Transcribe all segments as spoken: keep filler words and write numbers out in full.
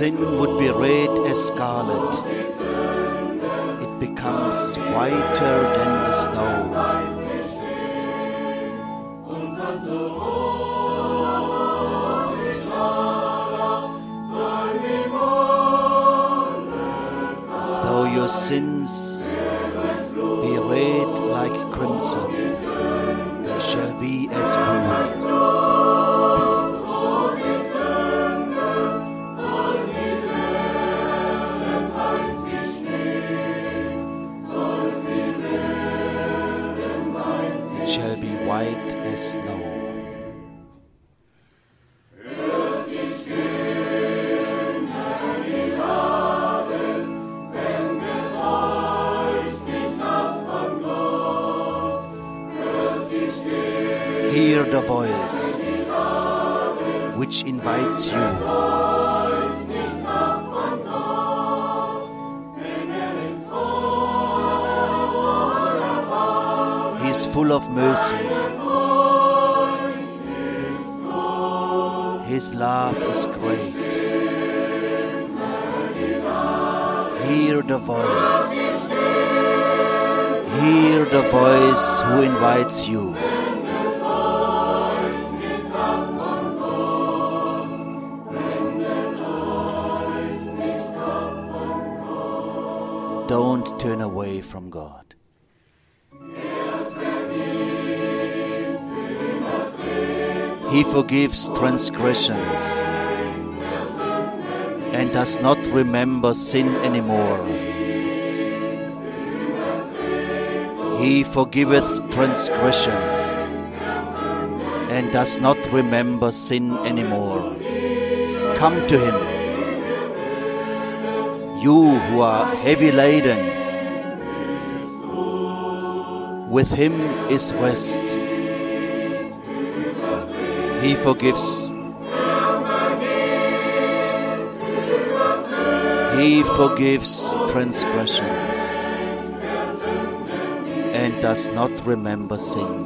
sin would be red as scarlet, it becomes whiter than the snow. Though your sins be red like crimson, they shall be as wool. It shall be white as snow. Hear the voice which invites you. He is full of mercy. His love is great. Hear the voice. Hear the voice who invites you. Don't turn away from God. He forgives transgressions and does not remember sin anymore. He forgiveth transgressions and does not remember sin anymore. Come to Him, you who are heavy laden. With Him is rest. He forgives. He forgives transgressions and does not remember sin.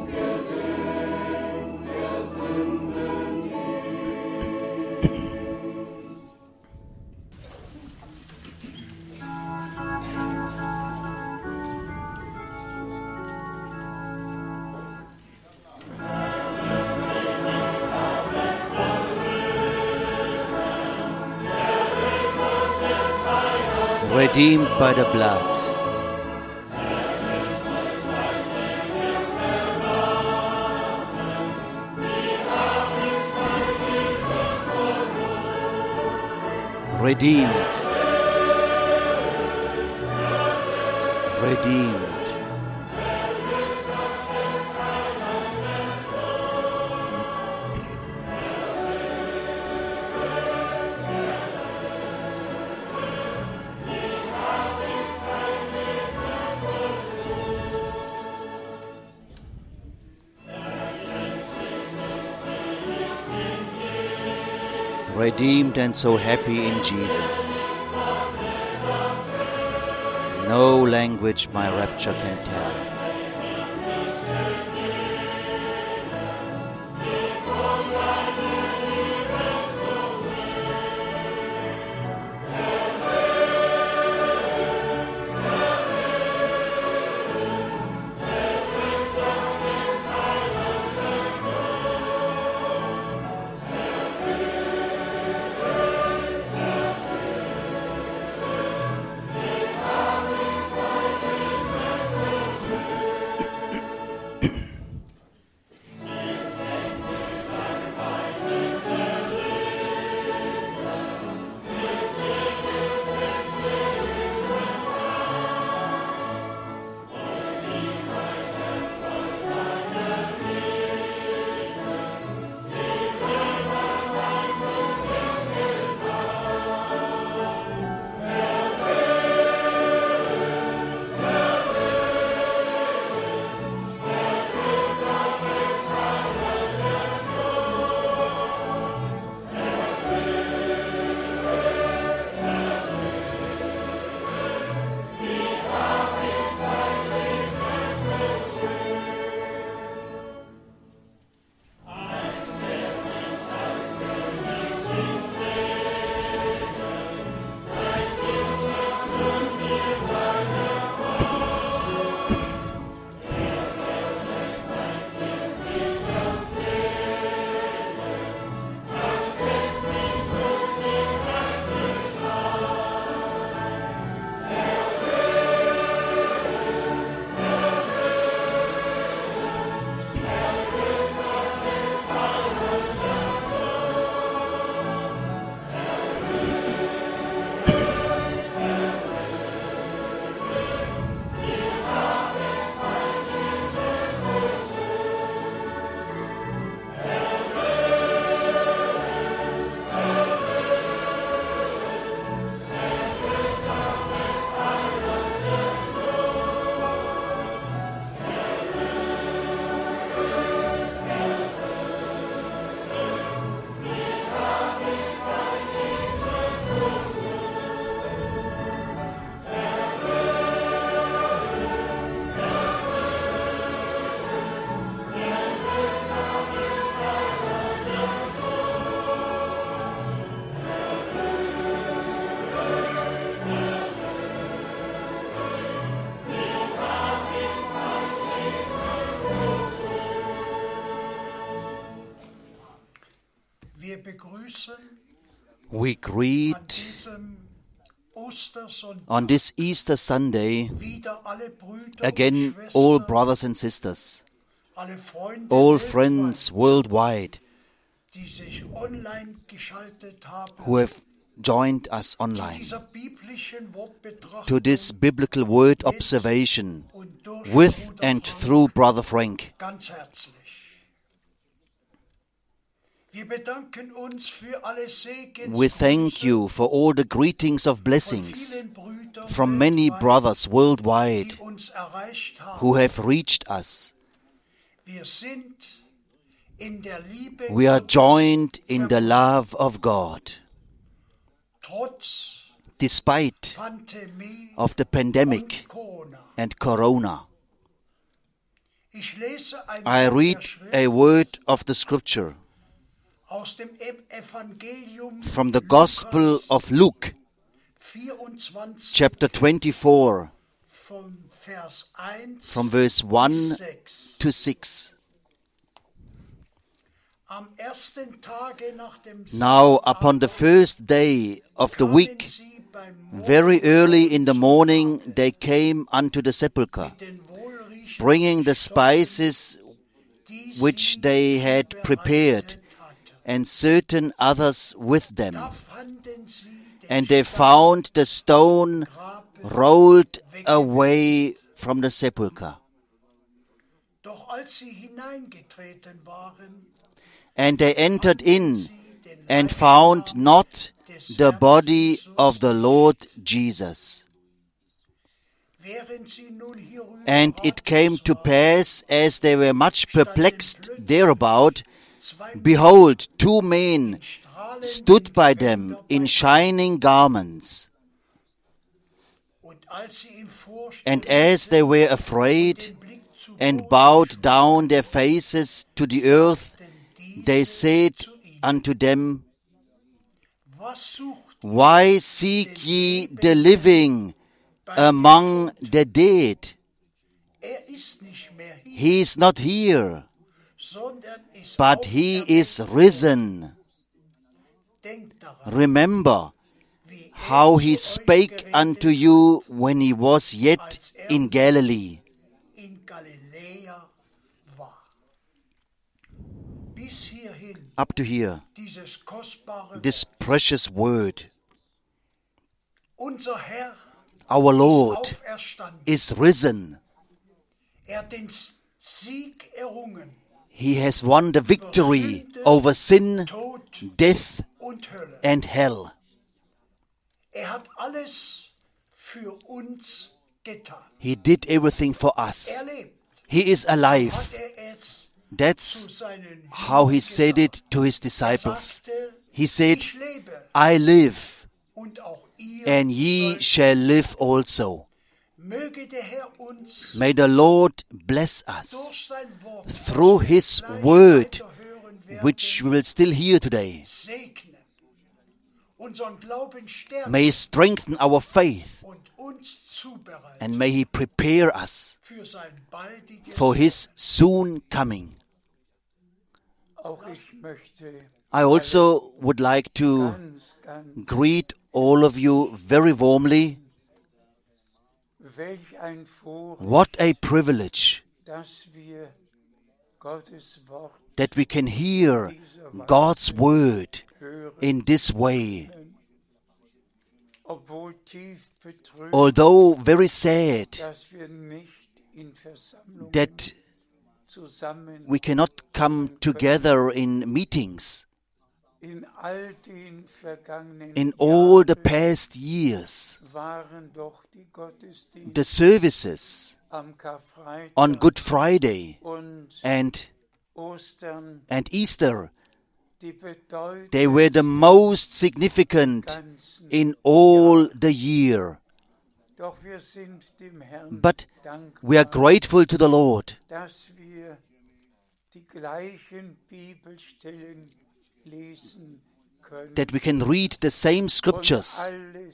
Redeemed by the blood. Redeemed. Redeemed. Redeemed and so happy in Jesus. No language my rapture can tell. We greet on this Easter Sunday again all brothers and sisters, all friends worldwide who have joined us online to this biblical word observation with and through Brother Frank. We thank you for all the greetings of blessings from many brothers worldwide who have reached us. We are joined in the love of God. Despite of the pandemic and Corona, I read a word of the Scripture from the Gospel of Luke, chapter twenty-four, from verse one to six. Now, upon the first day of the week, very early in the morning, they came unto the sepulchre, bringing the spices which they had prepared, and certain others with them. And they found the stone rolled away from the sepulchre. And they entered in and found not the body of the Lord Jesus. And it came to pass, as they were much perplexed thereabout, behold, two men stood by them in shining garments. And as they were afraid and bowed down their faces to the earth, they said unto them, Why seek ye the living among the dead? He is not here, but he is risen. Remember how he spake unto you when he was yet in Galilee. Up to here, this precious word. Our Lord is risen. He has won the victory over sin, death, and hell. He did everything for us. He is alive. That's how he said it to his disciples. He said, I live, and ye shall live also. May the Lord bless us through his word, which we will still hear today. May he strengthen our faith, and may he prepare us for his soon coming. I also would like to greet all of you very warmly. What a privilege that we can hear God's word in this way. Although very sad that we cannot come together in meetings. In all the past years, the services on Good Friday and, and Easter, they were the most significant in all the year. But we are grateful to the Lord that we can read the same scriptures,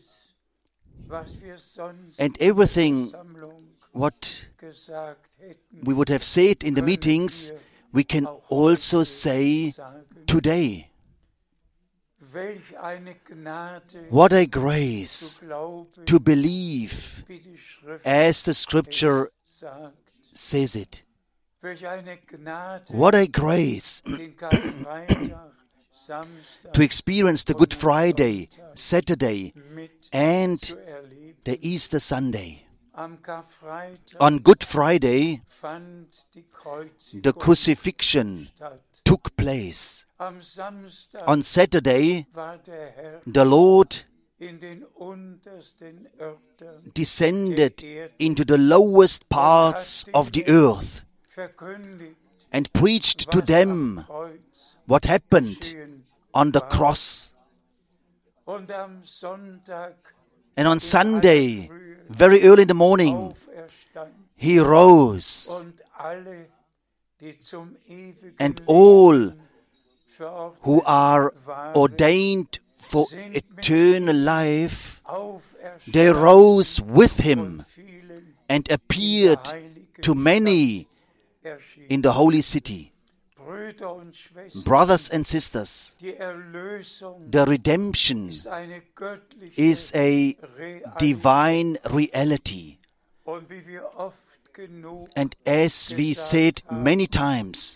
and everything what we would have said in the meetings, we can also say today. What a grace to believe as the Scripture says it. What a grace to experience the Good Friday, Saturday, and the Easter Sunday. On Good Friday, the crucifixion took place. On Saturday, the Lord descended into the lowest parts of the earth and preached to them what happened on the cross. And on Sunday, very early in the morning, he rose, and all who are ordained for eternal life, they rose with him and appeared to many in the holy city. Brothers and sisters, the redemption is a divine reality. And as we said many times,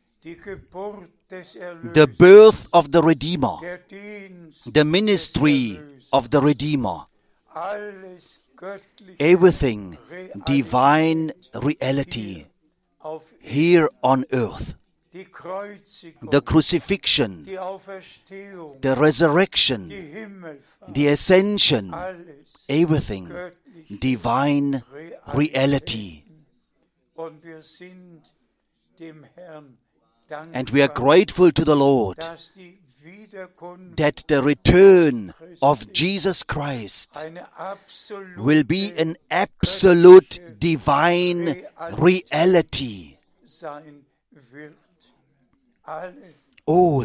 the birth of the Redeemer, the ministry of the Redeemer, everything divine reality here on earth. The crucifixion, the resurrection, the ascension, everything divine reality. And we are grateful to the Lord that the return of Jesus Christ will be an absolute divine reality. All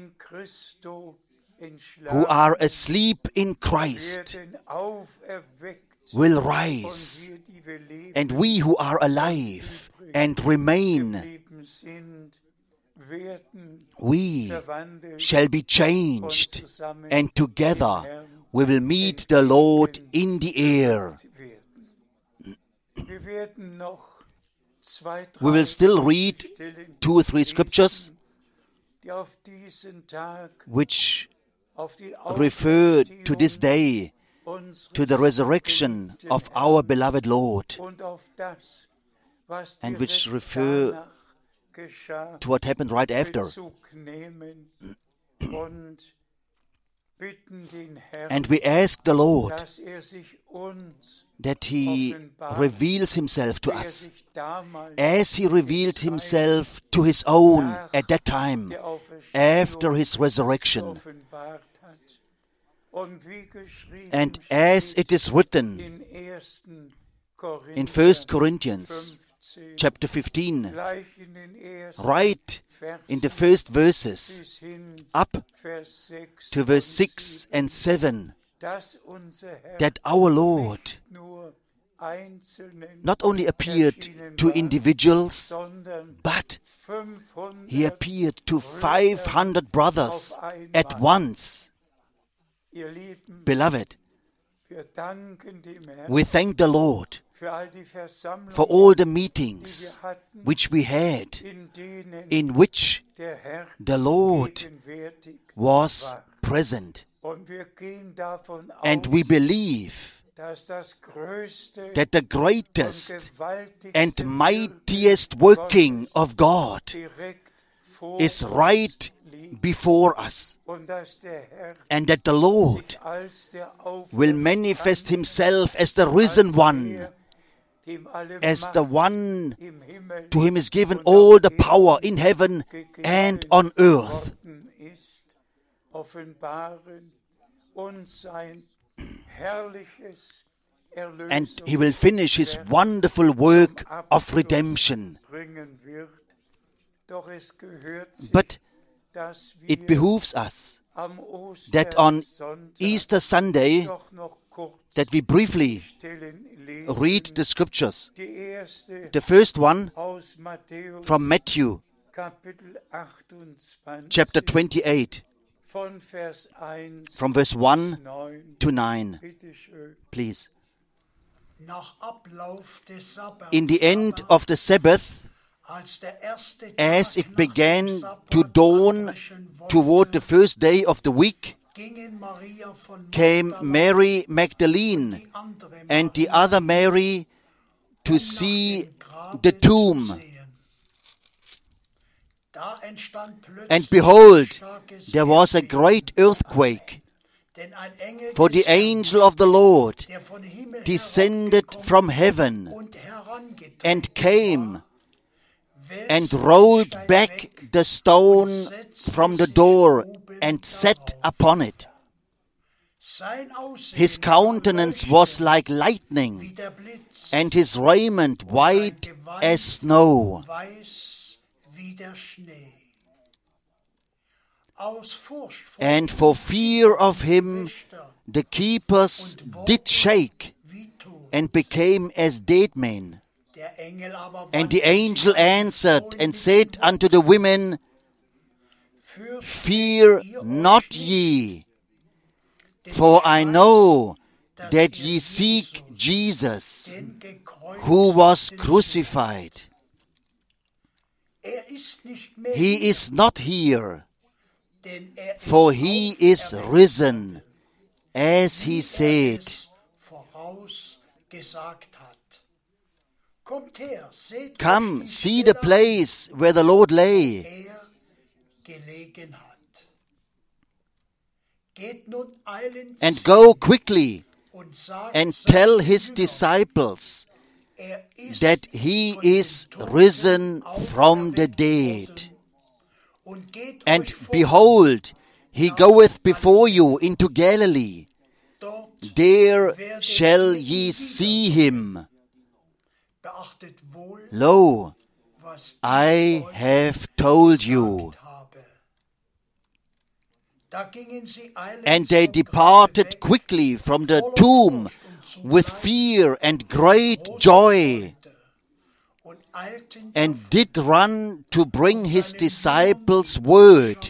who are asleep in Christ will rise, and we who are alive and remain, we shall be changed, and together we will meet the Lord in the air. We will still read two or three scriptures which refer to this day, to the resurrection of our beloved Lord, and which refer to what happened right after. And we ask the Lord that He reveals Himself to us as He revealed Himself to His own at that time, after His resurrection. And as it is written in First Corinthians chapter fifteen, right in the first verses, up to verse six and seven, that our Lord not only appeared to individuals, but He appeared to five hundred brothers at once. Beloved, we thank the Lord for all the meetings which we had, in which the Lord was present. And we believe that the greatest and mightiest working of God is right before us, and that the Lord will manifest Himself as the risen one, as the one to Him is given all the power in heaven and on earth. And He will finish His wonderful work of redemption. But it behooves us that on Easter Sunday, that we briefly read the scriptures. The first one from Matthew, chapter twenty-eight, from verse one to nine. Please. In the end of the Sabbath, as it began to dawn toward the first day of the week, came Mary Magdalene and the other Mary to see the tomb. And behold, there was a great earthquake, for the angel of the Lord descended from heaven and came and rolled back the stone from the door and sat upon it. His countenance was like lightning, and his raiment white as snow. And for fear of him, the keepers did shake and became as dead men. And the angel answered and said unto the women, Fear not ye, for I know that ye seek Jesus, who was crucified. He is not here, for he is risen, as he said. Come, see the place where the Lord lay. And go quickly and tell his disciples that he is risen from the dead. And behold, he goeth before you into Galilee. There shall ye see him. Lo, I have told you. And they departed quickly from the tomb with fear and great joy, and did run to bring his disciples word.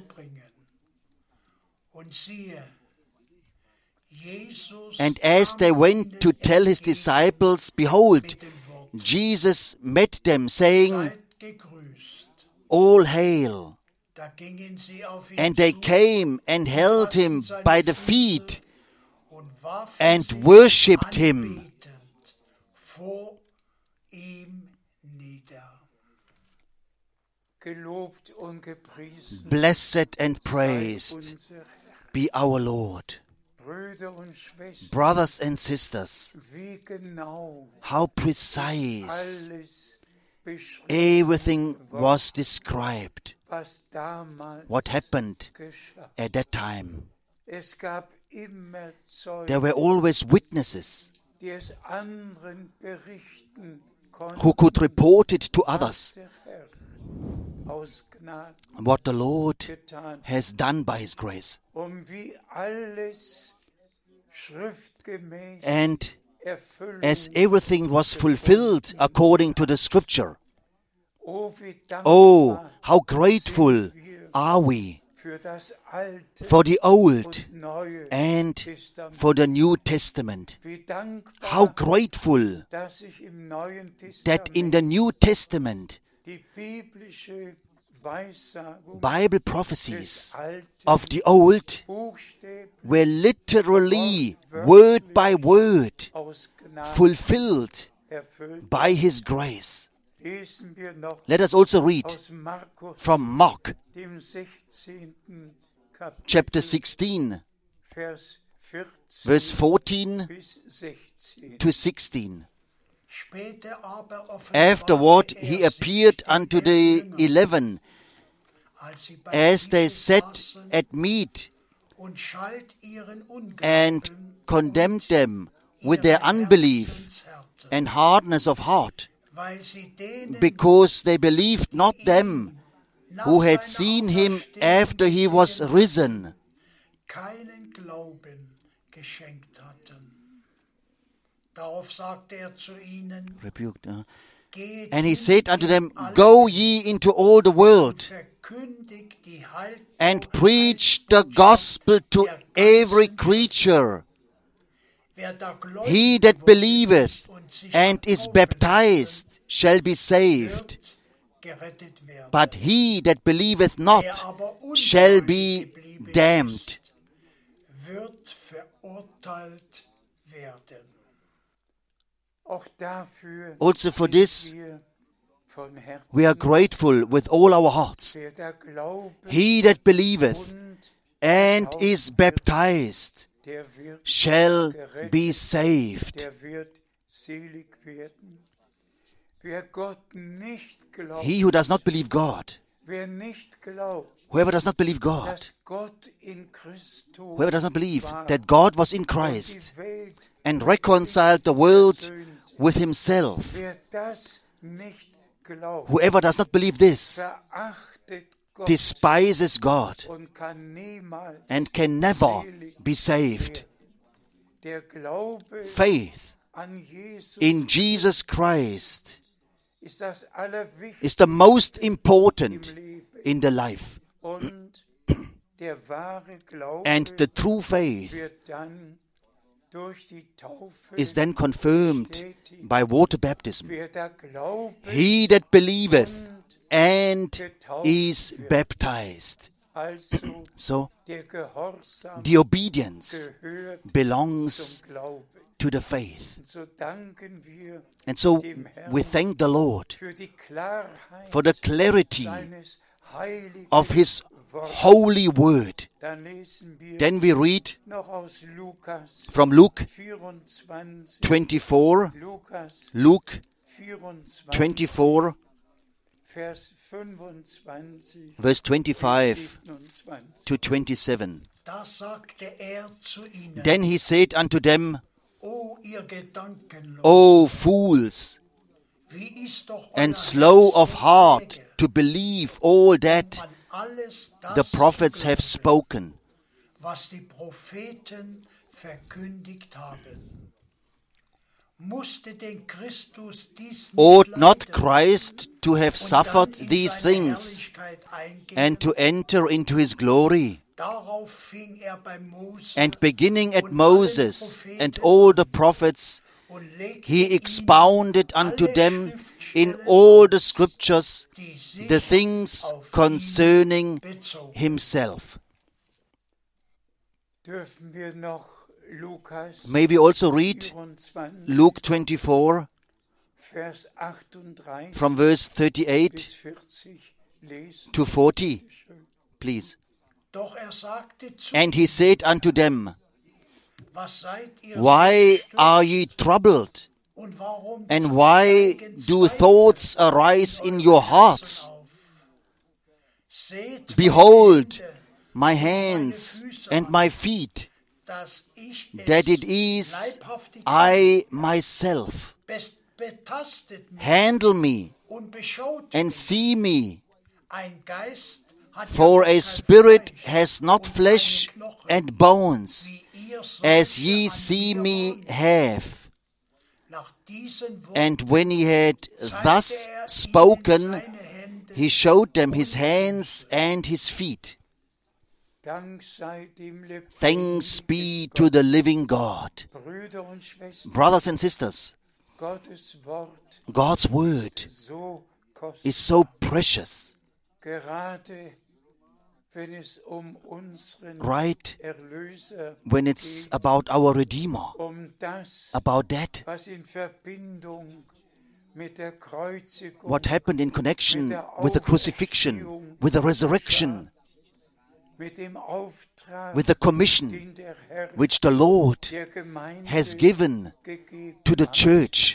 And as they went to tell his disciples, behold, Jesus met them, saying, All hail. And they came and held him by the feet and worshipped him. Blessed and praised be our Lord. Brothers and sisters, how precise everything was described. What happened at that time? There were always witnesses who could report it to others what the Lord has done by His grace. And as everything was fulfilled according to the Scripture, oh, how grateful are we for the Old and for the New Testament. How grateful that in the New Testament Bible prophecies of the Old were literally, word by word, fulfilled by His grace. Let us also read from Mark, chapter sixteen, verse fourteen to sixteen. Afterward he appeared unto the eleven, as they sat at meat, and condemned them with their unbelief and hardness of heart, because they believed not them who had seen him after he was risen. Rebuked, uh, And he said unto them, Go ye into all the world, and preach the gospel to every creature. He that believeth and is baptized shall be saved, but he that believeth not shall be damned. Also for this, we are grateful with all our hearts. He that believeth and is baptized shall be saved. He who does not believe God, whoever does not believe God, whoever does not believe that God was in Christ and reconciled the world with himself, whoever does not believe this despises God and can never be saved. Faith in Jesus Christ is the most important in the life. And the true faith is then confirmed by water baptism. He that believeth and is baptized. So, the obedience belongs to the faith. And so, we thank the Lord for the clarity of His holy word. Then we read from Luke twenty-four, Luke twenty-four, verse twenty-five to twenty-seven. Then he said unto them, O fools, and slow of heart to believe all that the prophets have spoken. Ought not Christ to have suffered these things and to enter into his glory? And beginning at Moses and all the prophets, he expounded unto them in all the scriptures the things concerning himself. May we also read Luke twenty-four from verse thirty-eight to forty, please. And he said unto them, Why are ye troubled? And why do thoughts arise in your hearts? Behold, my hands and my feet, that it is I myself. Handle me and see me, for a spirit has not flesh and bones, as ye see me have. And when he had thus spoken, he showed them his hands and his feet. Thanks be to the living God. Brothers and sisters, God's word is so precious. Right when it's about our Redeemer, about that, what happened in connection with the crucifixion, with the resurrection, with the commission which the Lord has given to the church.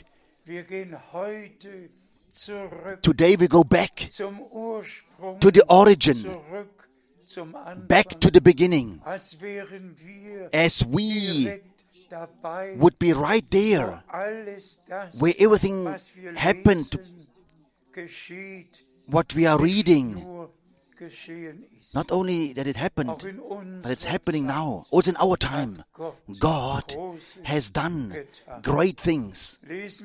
Today we go back to the origin, back to the beginning, as we would be right there, where everything happened, what we are reading Not only that it happened, but it's happening now. Also in our time, God has done great things.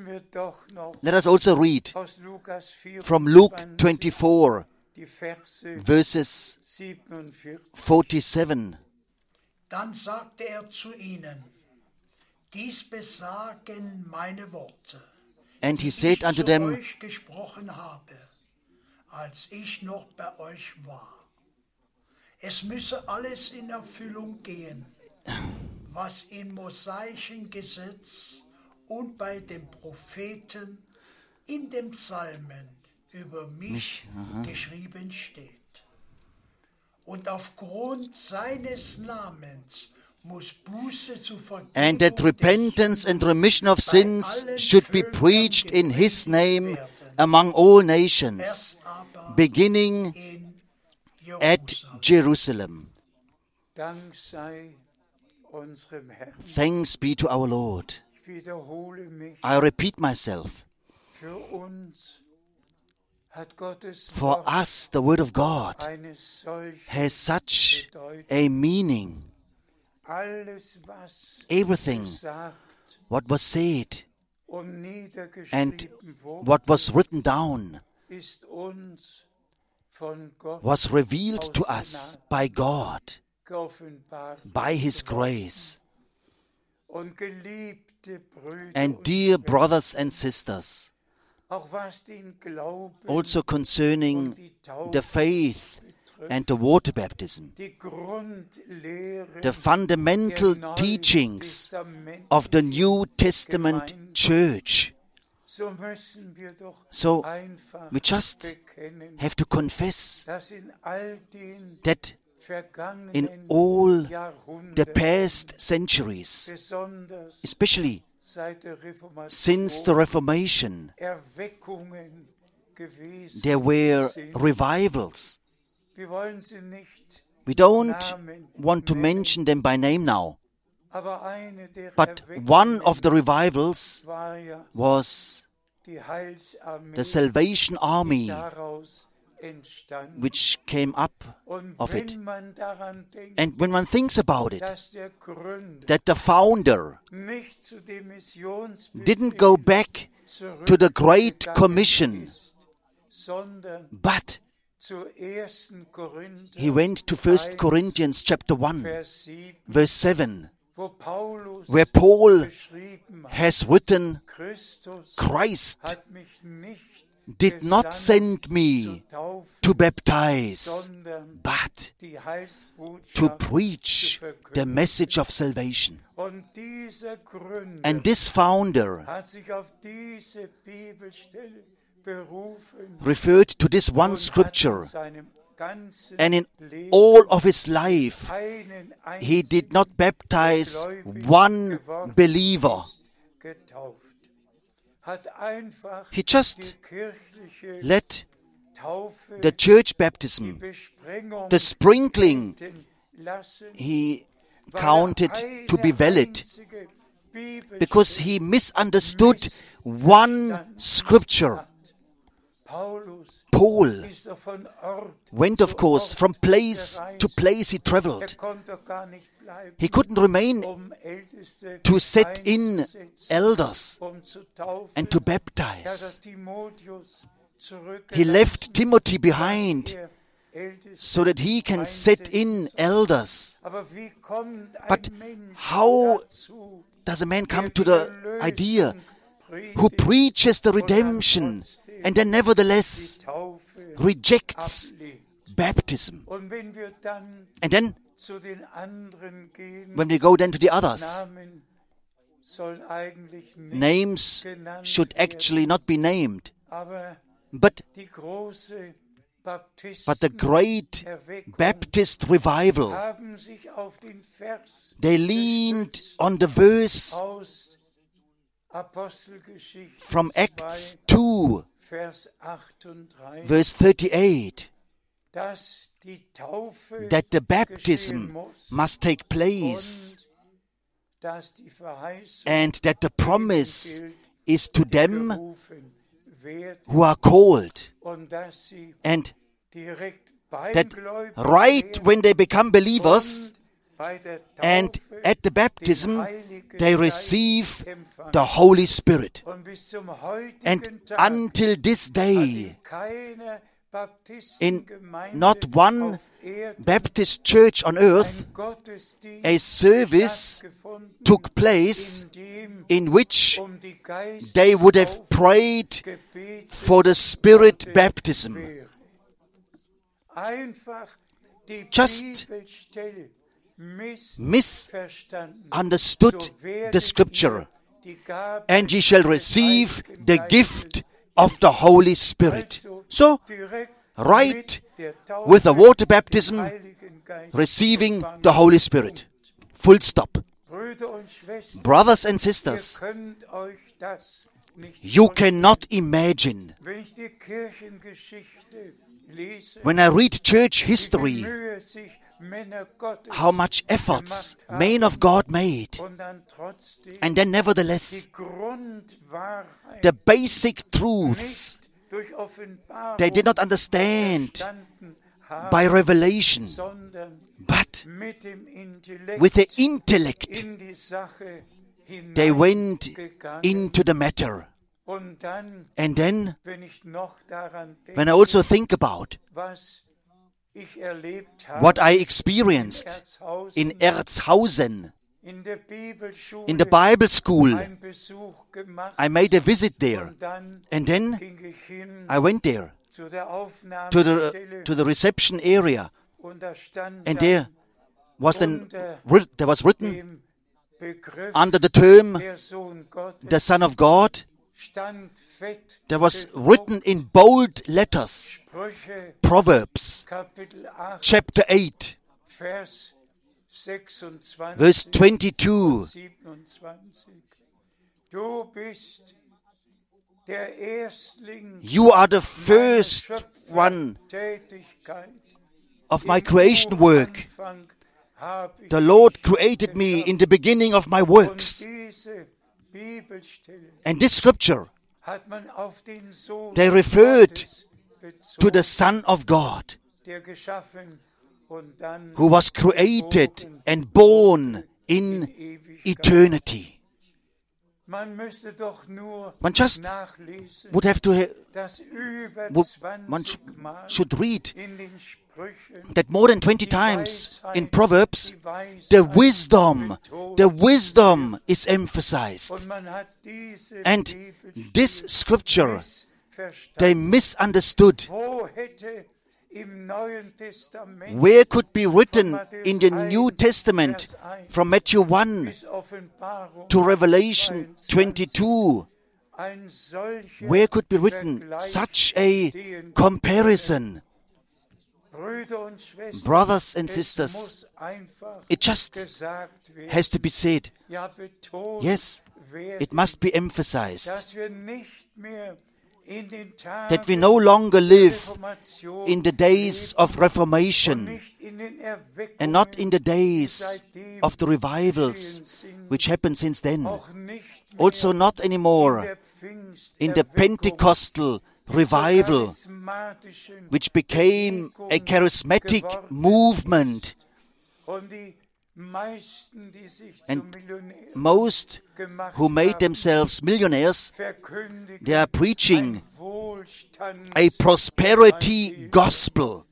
Let us also read from Luke twenty-four, verses forty-seven. Dann sagte er zu ihnen, dies besagen meine Worte, And he die said ich unto zu them, euch gesprochen habe, als ich noch bei euch war. Es müsse alles in Erfüllung gehen, was im mosaischen Gesetz und bei den Propheten in den Psalmen über mich geschrieben steht. Und aufgrund seines Namens muss Buße zu and that Vergebung repentance der and Sünden remission of bei sins allen should be Völkern preached in his gepredigt name werden, among all nations, erst aber beginning in at Jerusalem. Jerusalem. Dank sei unserem Herrn. Thanks be to our Lord. Ich wiederhole mich, I repeat myself. für uns hat Gottes For Wort us, the Word of God eine solche has such Bedeutung. a meaning. Alles, was Everything, gesagt what was said und and niedergeschrieben wurde, what was written down, ist uns von Gott was revealed to us by God, geoffenbart. by His grace. Und geliebte Brüder And und dear Schwestern, brothers and sisters, auch was den Glauben also concerning und die Taufe the faith betrifft, and the water baptism, die Grundlehren the fundamental der Neuen teachings Testament, of the New Testament Church. so müssen wir doch So einfach we just bekennen, have to confess dass in all den that vergangenen in all the Jahrhunderten, past centuries, besonders especially seit der Reformation, since the Reformation, Erweckungen gewesen there were sind. revivals. Wir wollen sie nicht, We don't want to mention them by name now, aber eine der but Erweckungen one of the revivals war ja was die Heilsarmee, the Salvation die Army, daraus entstand. which came up Und of it. wenn man daran denkt, And when one thinks about it, dass der Gründer that the founder nicht zu dem Missionsbefehl didn't go back to the Great zurückgegangen Commission, ist, sondern but zu ersten Korinther he went to First Corinthians chapter one, Vers sieben, verse seven, wo Paulus where Paul beschrieben hat, has written, Christus Christ hat mich nicht did not gesandt send zu me taufen, to baptize, sondern but die to Heilsbotschaft preach zu the verkünden. message of salvation. Und dieser Gründer And this founder hat sich auf diese Bibelstelle berufen referred to this one und scripture, hat in seinem ganzen and in Leben all of his life einen he did einzigen not baptize gläubig one geworden believer. ist, getauft. Hat einfach He just die kirchliche let Taufe, the church die baptism, Besprengung the sprinkling, gelten lassen, he weil counted er to be eine valid, einzige Bibelstelle because he misunderstood one scripture. hat. Paulus Paul ist er von Ort went, zu of course, Ort from place gereist. to place he Er traveled. konnte doch gar nicht bleiben, He couldn't remain um Älteste to set in einzusetzen, elders um zu taufen. and to Er hat baptize. Timotheus zurückgelassen, He left Timothy behind er Älteste so that he can set in elders. Aber wie kommt ein But Mensch how dazu, does a man come der to die the Erlösung idea predigt, who preaches the redemption and then nevertheless die Taufe rejects ablehnt? baptism? Und wenn wir dann And then zu den anderen gehen, when we go then to the others, Namen sollen eigentlich nicht names genannt should werden, actually not be named, aber but die große but the great Baptistenerweckung Baptist revival, haben sich auf den Vers they leaned on the verse aus Apostelgeschichte from zwei, Acts two, Vers achtunddreißig, verse thirty-eight, dass die Taufe that the geschehen baptism muss must take place und dass die Verheißung and that the promise gilt, is to die them berufen werden who are called. und dass sie And direkt that right when they become believers and at the baptism, they receive the Holy Spirit. And until this day, in not one Baptist church on earth, a service took place in which they would have prayed for the Spirit baptism. Just misunderstood the scripture. And ye shall receive the gift of the Holy Spirit. So, right with the water baptism, receiving the Holy Spirit. Full stop. Brothers and sisters, you cannot imagine, when I read church history, how much efforts men of God made. And then nevertheless, the basic truths they did not understand by revelation, but with the intellect they went into the matter. And then, when I also think about what I experienced in Erzhausen, in the Bible school, I made a visit there, and then I went there to the to the reception area, and there was then there was written under the term the Son of God. There was written in bold letters, Proverbs, chapter eight, verse twenty-two. You are the first one of my creation work. The Lord created me in the beginning of my works. And this scripture, they referred to the Son of God, who was created and born in eternity. One just would have to, one should read that more than twenty times in Proverbs, the wisdom, the wisdom is emphasized. And this scripture, they misunderstood. Where could be written in the New Testament from Matthew one to Revelation twenty-two, where could be written such a comparison? Brothers and sisters, it just has to be said. Yes, it must be emphasized that we no longer live in the days of Reformation and not in the days of the revivals which happened since then. Also not anymore in the Pentecostal revival, which became a charismatic movement. And most who made themselves millionaires, they are preaching a prosperity gospel.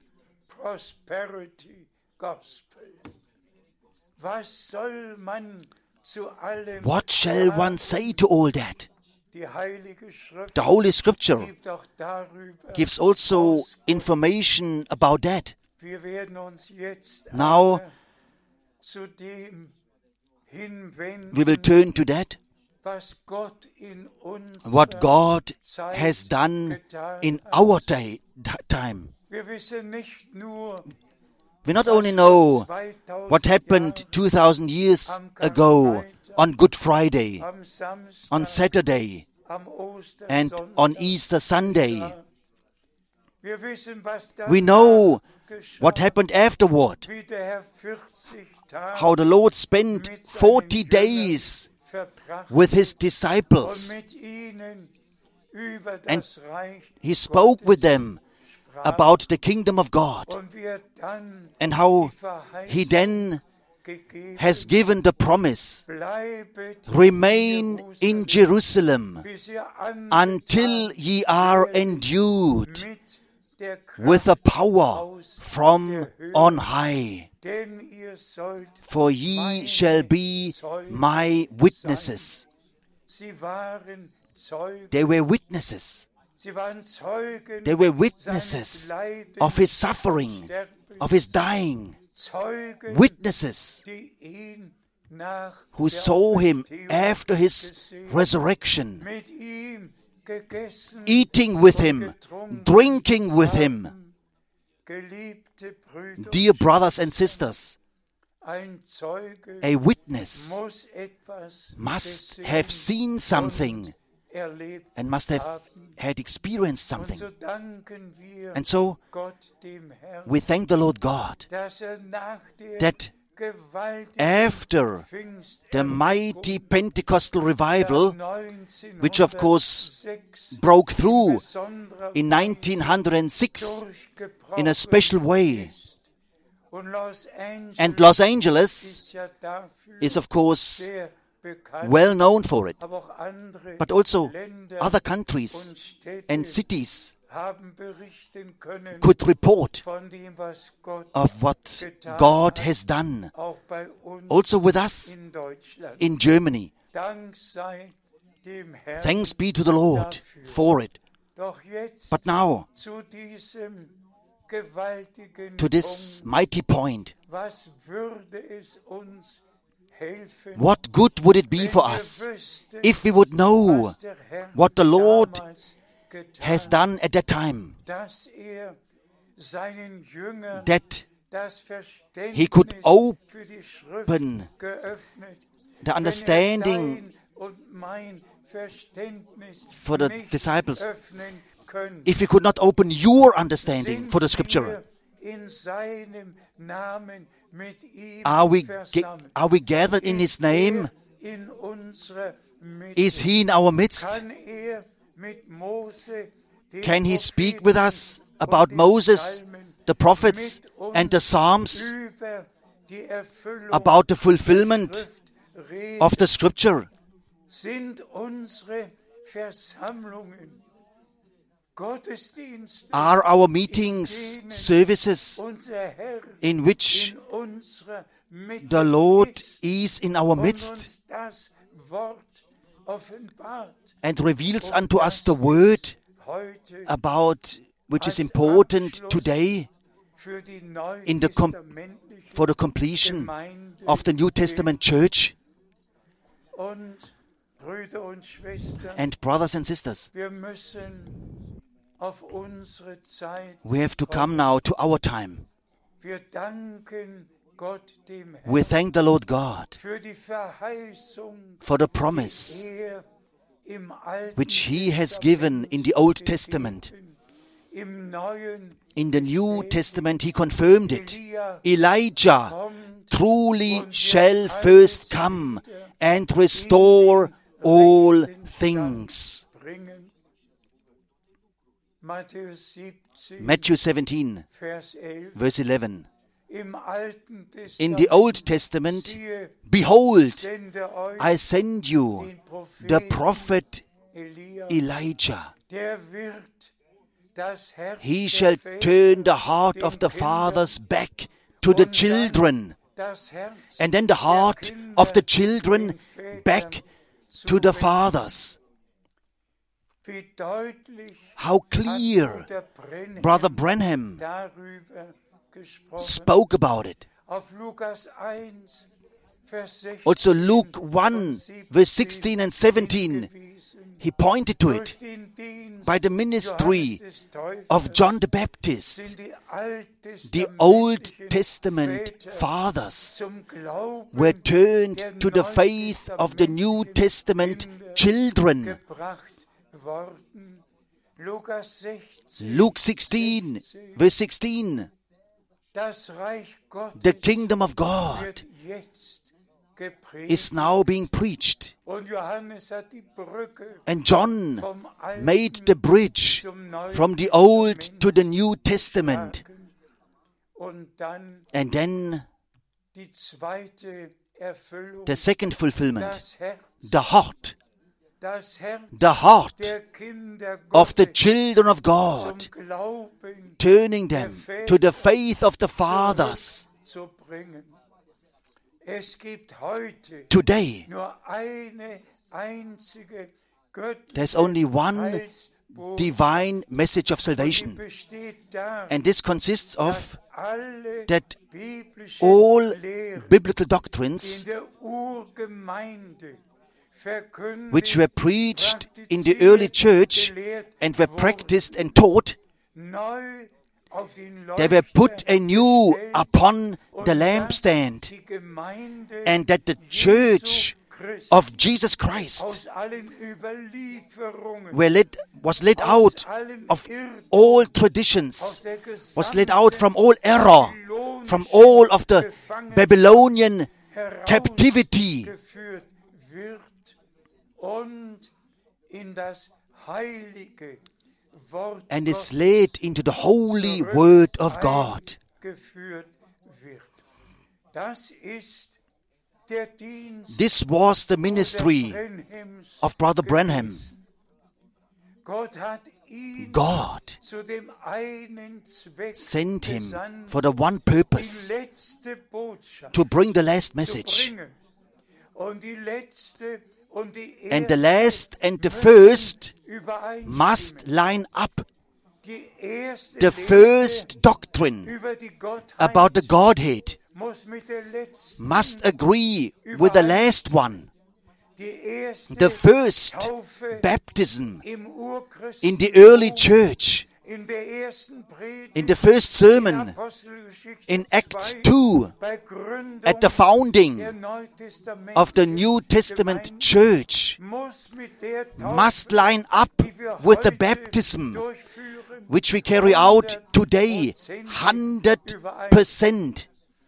What shall one say to all that? The Holy Scripture gives also information about that. Now, we will turn to that, what God has done in our day, time. We not only know what happened two thousand years ago on Good Friday, on Saturday, and on Easter Sunday. We know what happened afterward, how the Lord spent forty days with His disciples, and He spoke with them about the kingdom of God, und wie er dann and how die Verheißung he then gegeben has given the promise, bleibet remain in Jerusalem bis ihr until ye are endued mit der with Kraft a power aus from der Höhe. on high. Denn ihr sollt, For ye shall be my witnesses. sie waren Zeugen, They were witnesses. sie waren Zeugen They were seines witnesses Leidens, of his suffering, Sterbens, of his dying. Zeugen, Witnesses die ihn nach who der saw him Auferstehung after his gesehen, resurrection, mit ihm gegessen, eating with und him, getrunken drinking with him. haben. Geliebte Brüder, Dear brothers and sisters, ein Zeuge a witness muss etwas must gesehen have seen something und erlebt and must have haben. had experienced Und something. so danken wir And so Gott dem Herrn, we thank the Lord God dass er nach der that gewaltigen after the mighty Pentecostal revival, which of course broke through in nineteen oh six in a special way, and Los Angeles is of course well known for it, but also other countries and cities could report of what God has done, also with us in Germany. Thanks be to the Lord for it. But now, to this mighty point, what good would it be for us if we would know what the Lord has done at that time, that he could open the understanding for the disciples, if he could not open your understanding for the scripture? Are we, ge- are we gathered in his name? Is he in our midst? Can he speak with us about Moses, the prophets, and the Psalms, about the fulfillment of the scripture? Are our meetings services in which the Lord is in our midst and reveals unto us the word about which is important today in the com- for the completion of the New Testament church? And brothers and sisters, we have to come now to our time. We thank the Lord God for the promise which He has given in the Old Testament. In the New Testament He confirmed it. Elijah truly shall first come and restore all things. Matthew seventeen, verse eleven. In the Old Testament, behold, I send you the prophet Elijah. He shall turn the heart of the fathers back to the children, and then the heart of the children back to the fathers. How clear Brother Branham spoke about it. Also Luke one, verse sixteen and seventeen, he pointed to it. By the ministry of John the Baptist, the Old Testament fathers were turned to the faith of the New Testament children. Luke sixteen, verse sixteen. The kingdom of God is now being preached. Und Johannes hat die Brücke And John vom Alten made the bridge zum Neuen from the Old to the New Testament. geschlagen. Und dann And then die zweite Erfüllung, the second fulfillment, das Herz, the heart, das Herz the heart der Kinder of the Gottes children of zum God, Glauben turning them to the faith of the fathers. zu bringen. Es gibt heute Today, nur eine einzige there's göttliche only one Heilsbotschaft. divine message of Die salvation. besteht darin, And this consists of alle that biblischen all Lehren biblical in doctrines der Urgemeinde verkündigt, which were preached in the early church gelehrt and were wurden, practiced and taught, neu auf den they were put Leuchter anew gestellt upon und the dass lampstand, die Gemeinde and that the Jesu church Christi of Jesus Christ aus allen Überlieferungen, were led, was led aus out allem of Irrtum, all aus traditions, der was led out from gesamten all error, from all of the Babylonian captivity, herausgeführt wird und in das heilige Wort and is Gottes led into the holy word of God. geführt wird. Das ist der Dienst This was the Bruder ministry Branhams of Brother Branham. gewesen. Gott hat ihn God zu dem einen Zweck sent him gesandt, for the one die purpose, letzte Botschaft to bring the last zu message. bringen. Und die letzte und die And the erste last and the müssen first übereinstimmen. must line up. Die erste The Lehre first doctrine über die Gottheit about the Godhead muss mit der letzten, must agree with the last one. die erste The first Taufe baptism im Urchristen, in the early church, in der ersten Predigt, in the first sermon, Apostelgeschichte in Acts zwei, two, bei Gründung at the founding der Neutestamentlichen of the New Testament Gemeinde church, muss mit der Taufe, must line up die wir with the heute baptism durchführen, which we carry out today, one hundred percent.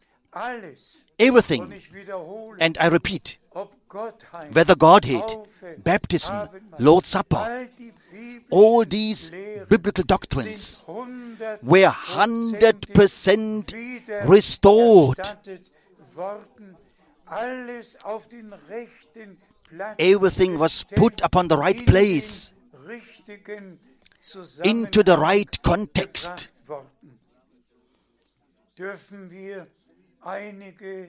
alles. Und Everything, ich wiederhole, and I repeat, ob Gottheit, whether Godhead, Taufe, baptism, Abendmahl, Lord's Supper, all die biblischen all these Lehren biblical sind doctrines hundert were one hundred percent wieder restored. erstattet worden. Alles auf den rechten Platz Everything was gestellt, put upon the right in place, den richtigen into the right Zusammenhang context. gebracht worden. Dürfen wir einige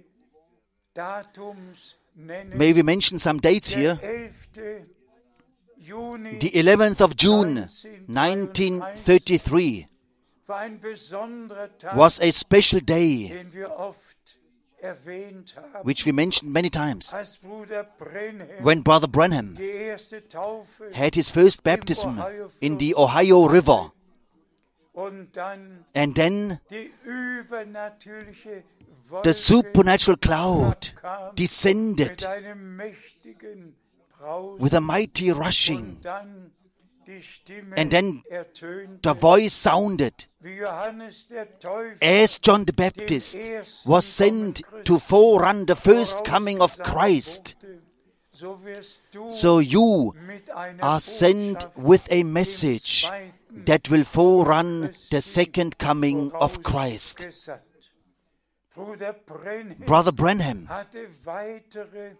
Datums nennen? May we mention some dates Der here. elfte Juni The eleventh of June, nineteen thirty-three, war ein besonderer Tag, was a special day, den wir oft erwähnt haben, which we mentioned many times, als Bruder Branham when Brother Branham die erste Taufe had his first baptism in the Ohio River, und dann and then die übernatürliche the Wolke supernatural cloud kam mit descended einem mächtigen Brausen with a mighty rushing, und dann die Stimme and then ertönte, the voice sounded wie Johannes der Täufer as John the Baptist was sent to forerun the first coming of Christ. so wirst du So you mit einer are sent Botschaft with a dem message zweiten that will forerun the second coming of Christ. vorausgesandt. Bruder Branham Brother Branham hatte weitere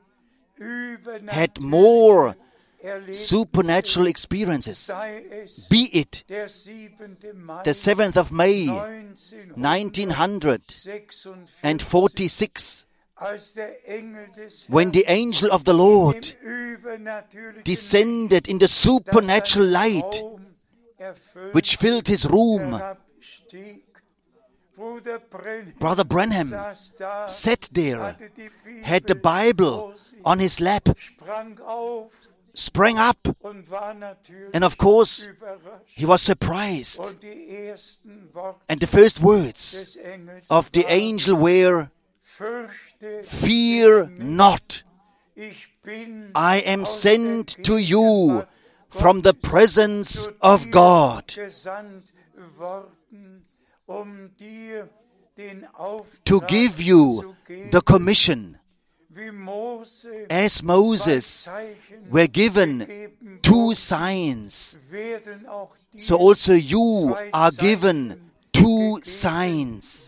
had more Erlebnisse, supernatural experiences, sei es be it der siebente Mai the seventh of May, nineteen neunzehnhundertsechsundvierzig, forty-six, als der Engel des when the angel of the Lord Herrn im übernatürlichen descended in the supernatural light Raum erfüllt which filled his room. herabstieg. Bruder Branham Brother Branham saß da, sat there, hatte die Bibel had the Bible vor sich, on his lap, sprang auf sprang up, und war natürlich and of course überrascht. he was surprised. Und die ersten Worte And the first words des Engels of the waren, angel were, fürchte "Fear dich nicht, not, ich bin I am aus sent der to you Gegenwart from the presence of God gesandt worden, um dir den to Auftrag give you zu geben, the commission as Moses were given two signs, so also you are given two signs.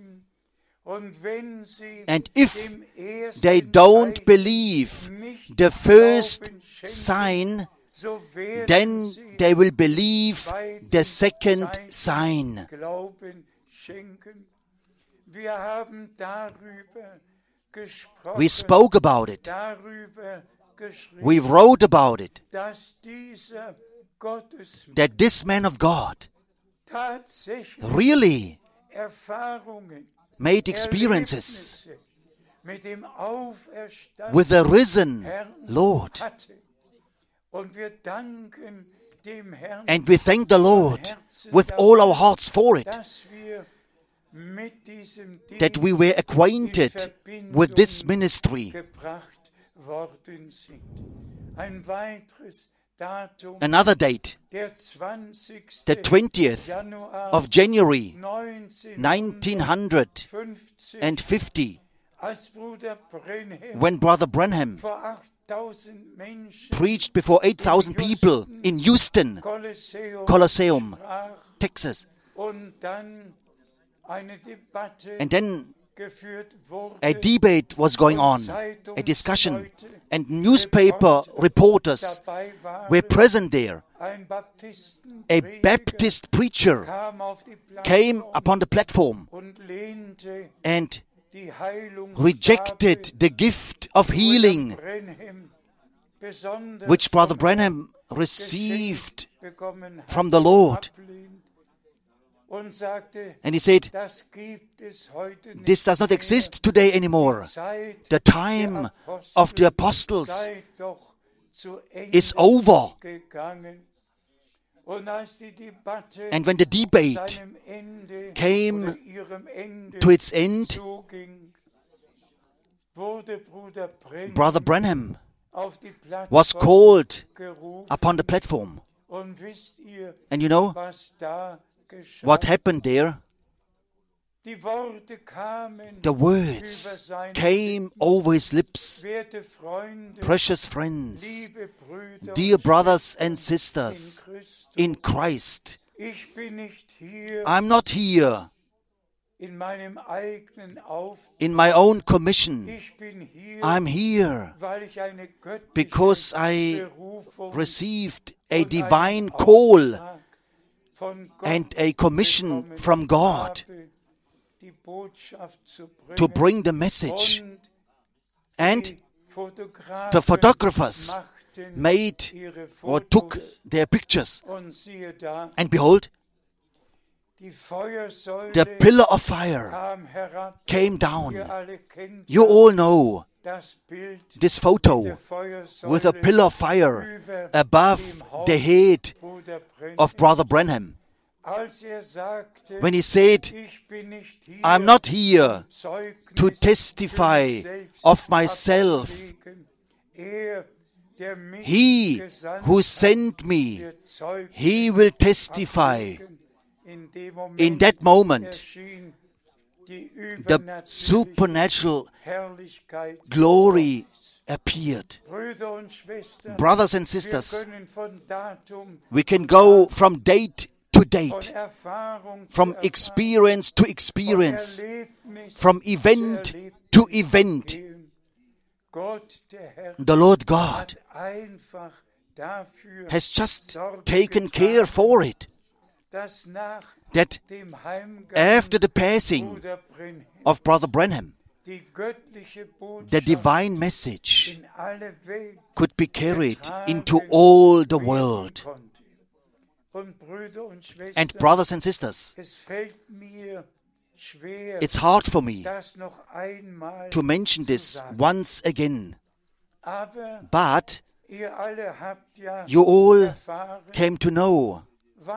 And if they don't believe the first sign, then they will believe the second sign. We spoke about it. We wrote about it. That this man of God really made experiences with the risen Lord. And we thank the Lord with all our hearts for it, that we were acquainted with this ministry. Another date, the twentieth of January nineteen fifty, when Brother Branham preached before eight thousand people in Houston, Colosseum, Texas. And then a debate was going on, a discussion, and newspaper reporters were present there. A Baptist preacher came upon the platform and rejected the gift of healing which Brother Branham received from the Lord. And he said, this does not exist today anymore. The time of the apostles is over. And when the debate came to its end, Brother Branham was called upon the platform. And you know what happened there? The words came over his lips. Precious friends, dear brothers and sisters in Christ, I'm not here in my own commission. I'm here because I received a divine call and a commission from God to bring the message. And the photographers made or took their pictures. And behold, the pillar of fire came down. You all know this photo with a pillar of fire above the head of Brother Branham. When he said, I'm not here to testify of myself. He who sent me, he will testify. In that moment, the supernatural glory appeared. Brothers and sisters, we can go from date to date, from experience to experience, from event to event. The Lord God has just taken care for it, that after the passing of Brother Branham, the divine message could be carried into all the world. And brothers and sisters, it's hard for me to mention this once again, but you all came to know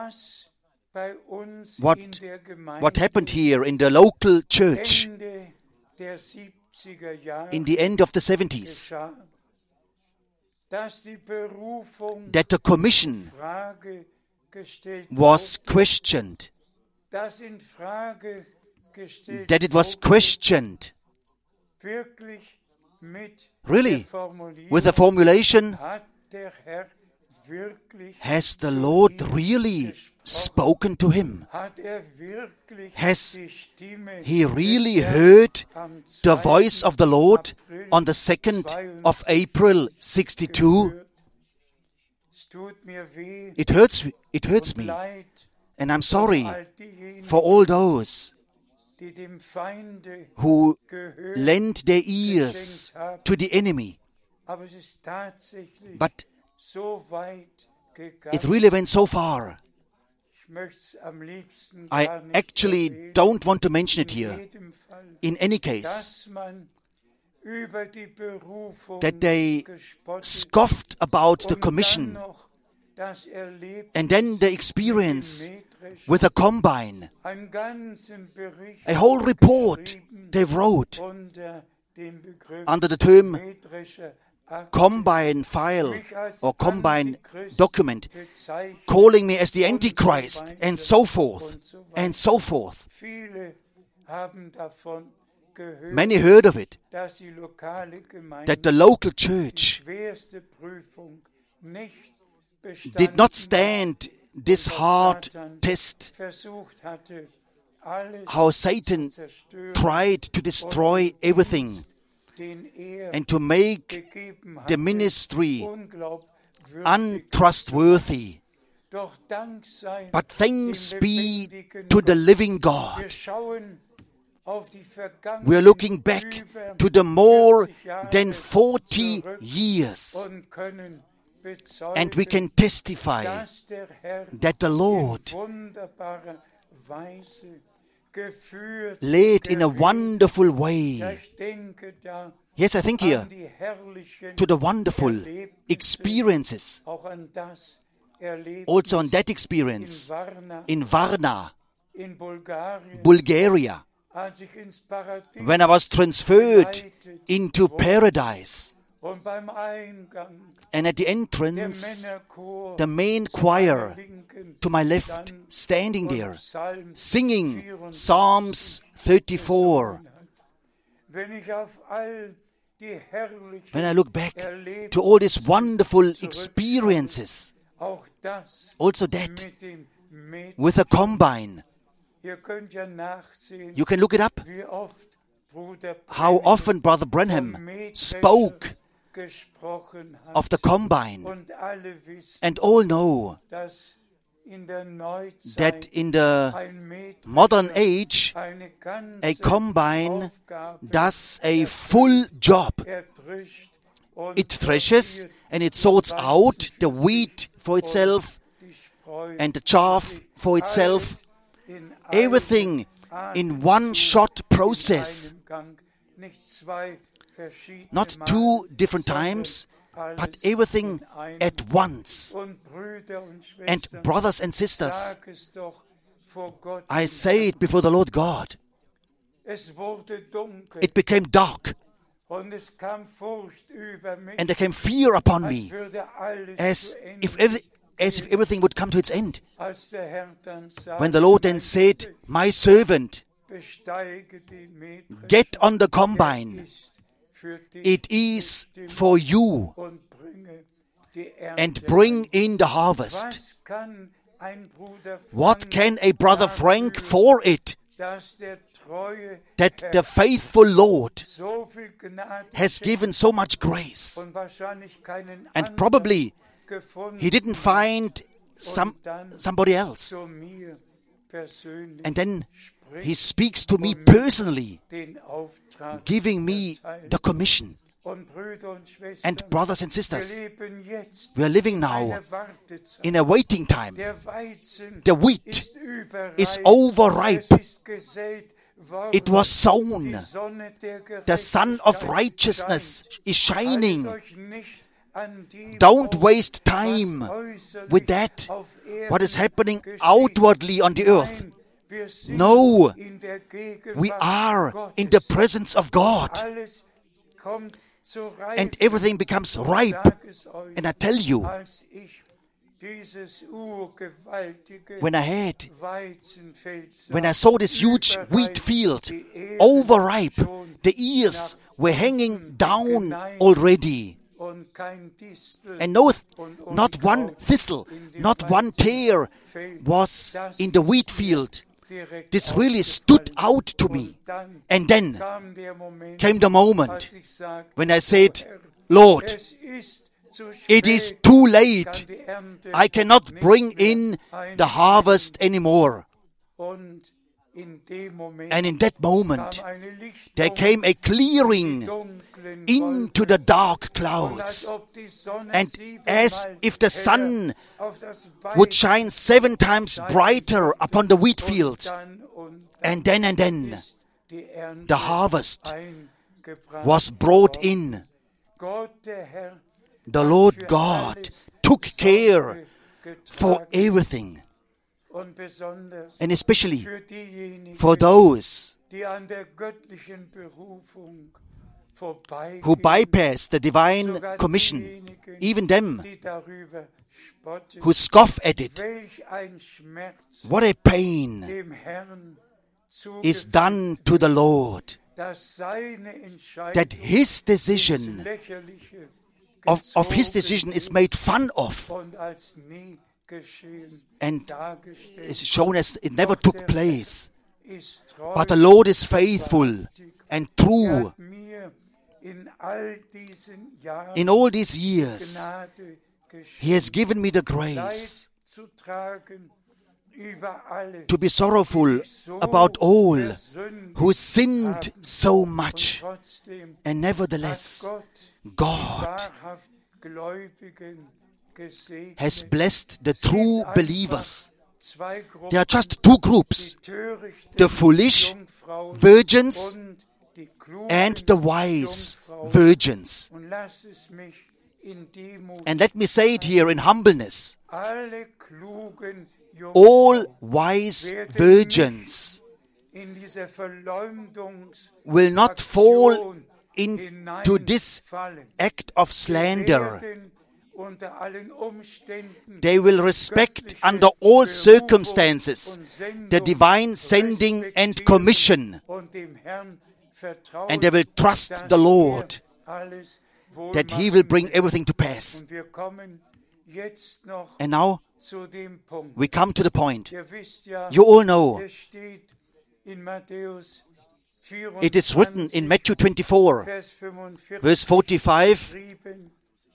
what, what happened here in the local church in the end of the seventies, that the commission was questioned, that it was questioned mit Really, der Formulierung, with the formulation, hat der Herr wirklich, has the Lord really spoken to him? hat er wirklich Has die Stimme he really des Herrn heard am the zweiten voice of the Lord April on the second of April sixty-two? gehört? Es tut mir weh It hurts, it hurts und me, leid and I'm um sorry all diejenigen, for all those die dem Feinde who gehört, lend their ears to the enemy. aber es ist tatsächlich But so weit gegangen. it really went so far. Ich möchte es am liebsten I gar nicht actually erwähnen. don't want to mention it In here. jedem Fall, In any case, dass man über die Berufung that they gespottet scoffed about the und commission, dann noch das Erlebnis and then the experience with a combine, einen ganzen Bericht a whole report geschrieben they wrote unter dem Begriff under the term metrischer Akt, combine file mich als or combine Antichrist document, bezeichnet calling me as the und so Antichrist weiter and so forth und so weiter. and so forth. Viele haben davon gehört, Many heard of it, dass die lokale Gemeinde that the local die church schwerste Prüfung nicht bestanden did not hat, stand this hard test, versucht hatte, alles how zu Satan zerstören, tried to destroy everything den er and to make gegeben the hatte, ministry unglaubwürdig. untrustworthy. Doch Dank sei But thanks dem be lebendigen to the Gott. living Wir God. schauen auf die We are looking back vergangenen to the more vierzig Jahre than forty zurück years, und können and we bezeugen, can testify dass der Herr that the Lord in wunderbarer Weise geführt, led in a geredet. wonderful Ja, way. ich denke da Yes, I think an here die herrlichen to the wonderful Erlebnisse, experiences, auch an das Erlebnis also on that in experience Varna, in Varna, in Bulgarien, Bulgaria, als ich ins Paradies when I was transferred into paradise. und beim Eingang And at the der entrance, Männerchor the main zu meiner choir Linken to my left, stand standing und there, Psalm singing vierunddreißig Psalms thirty-four. gesungen hat. Wenn ich auf all die herrlichen When I look back Erlebnisse, to all these wonderful experiences, auch das also that mit dem Met, with a combine, ihr könnt ja nachsehen, you can look it up, wie oft Bruder how Branham often Brother vom Branham Mähdrescher spoke gesprochen hat. of the combine. Und alle wissen, And all know dass in der Neuzeit that in the ein Mähdrescher modern age, eine ganze a combine Aufgabe does a full job. erdrischt und It threshes and it sorts out the wheat for itself die Spreu and the chaff for itself, in everything in one shot process, einem Gang, nicht zwei verschiedene not Male, two different sondern times, alles but everything in einem. at once. Und Brüder und And Schwestern, brothers and sisters, sag es doch vor Gott. I say it before the Lord God, Es wurde dunkel it became dark und es kam Furcht über mich, and there came fear upon als me, würde alles as zu Ende if, every, as if everything would come to its end. Als der Herr dann sagte, When the Lord then said, my servant, besteige die Mähdrescher, get on the combine, ist für dich it is bestimmt for you, und bringe die Ernte and bring in the harvest. Was kann ein Bruder What Frank can a brother Frank dafür, for it, dass der treue that Herr the faithful Lord so viel Gnade has schenkt given so much grace? und wahrscheinlich keinen And anderen probably gefunden he didn't find some somebody else. zu mir persönlich And then spricht he speaks to me personally, den Auftrag giving me the commission. und Brüder und Schwestern, And brothers and wir sisters, leben jetzt we are living now eine Wartezeit. in a waiting time. Der Weizen The wheat ist überreif. is overripe. Es ist gesät worden. It was Die sown. Sonne der The sun of Gerechtigkeit righteousness is scheint. shining. Haltet euch nicht an dem Don't auf, waste was time äußerlich with that, auf Erden what is happening geschieht. outwardly on the earth. Nein, wir sind No, in der Gegenwart we are Gottes. in the presence of God, Alles kommt zur Reife. and everything becomes Ich ripe. sage es euch, And I tell you, als ich dieses urgewaltige when I had, Weizenfeld sah, when I saw this huge wheat field, overripe, the ears were hanging down already, und kein Distel and no, not one thistle, not one tear was in the wheat field. direkt This really stood out to me. dann And then kam der Moment, came the moment als ich sagte, when I said, Lord, es ist zu it is spät, too kann late. die Ernte I cannot nicht bring mehr in ein- the harvest anymore. Und in dem Moment And in that moment, kam eine Lichtung there came a clearing dunklen into Wolken, the dark und als clouds. ob die Sonne And siebenmal as if the sun heller auf das would Weizen shine seven times brighter upon the wheat field. dann und And then and then ist die Ernte the harvest eingebracht was brought worden. in. Gott, der Herr, The Lord God took care for getragen everything, und besonders and especially für diejenigen, for those die an der göttlichen Berufung vorbeigehen, who bypass the divine sogar commission, diejenigen, even them die darüber spotten. who scoff at it. Welch ein Schmerz What a pain dem Herrn is zugefügt, done to the Lord, dass seine Entscheidung that his ins decision Lächerliche of, of his gezogen decision is made fun of und als nie geschehen and dargestellt is shown as it never took place. ist. Treu, But the Lord is faithful and er true. hat mir in all diesen Jahren In all these years, Gnade He has geschenkt, given me the Leid grace zu tragen über alle, to be sorrowful die so about all versündigt who sinned haben. so Und much. trotzdem And hat nevertheless, Gott God wahrhaft Gläubigen gesegnet. has blessed the Es sind true einfach believers. zwei Gruppen, There are just two groups, die törichten the foolish Jungfrauen virgins und die klugen and the wise Jungfrauen. virgins. Und lass es mich in Demut, And let me say it here in humbleness, alle klugen all Jungfrauen wise virgins in diese Verleumdungs- will not fall Aktion into this hineinfallen. act of slander. Werden unter allen Umständen They will respect under all circumstances the divine sending and commission, und dem Herrn vertrauen, and they will trust dass the Lord er alles wohl that He machen will bring wird. everything to pass. Und wir kommen jetzt noch And now zu dem Punkt. we come to the point. Ihr wisst ja, You all know es steht in Matthäus it is written in Matthew twenty-four, Vers fünfundvierzig verse forty-five, geschrieben,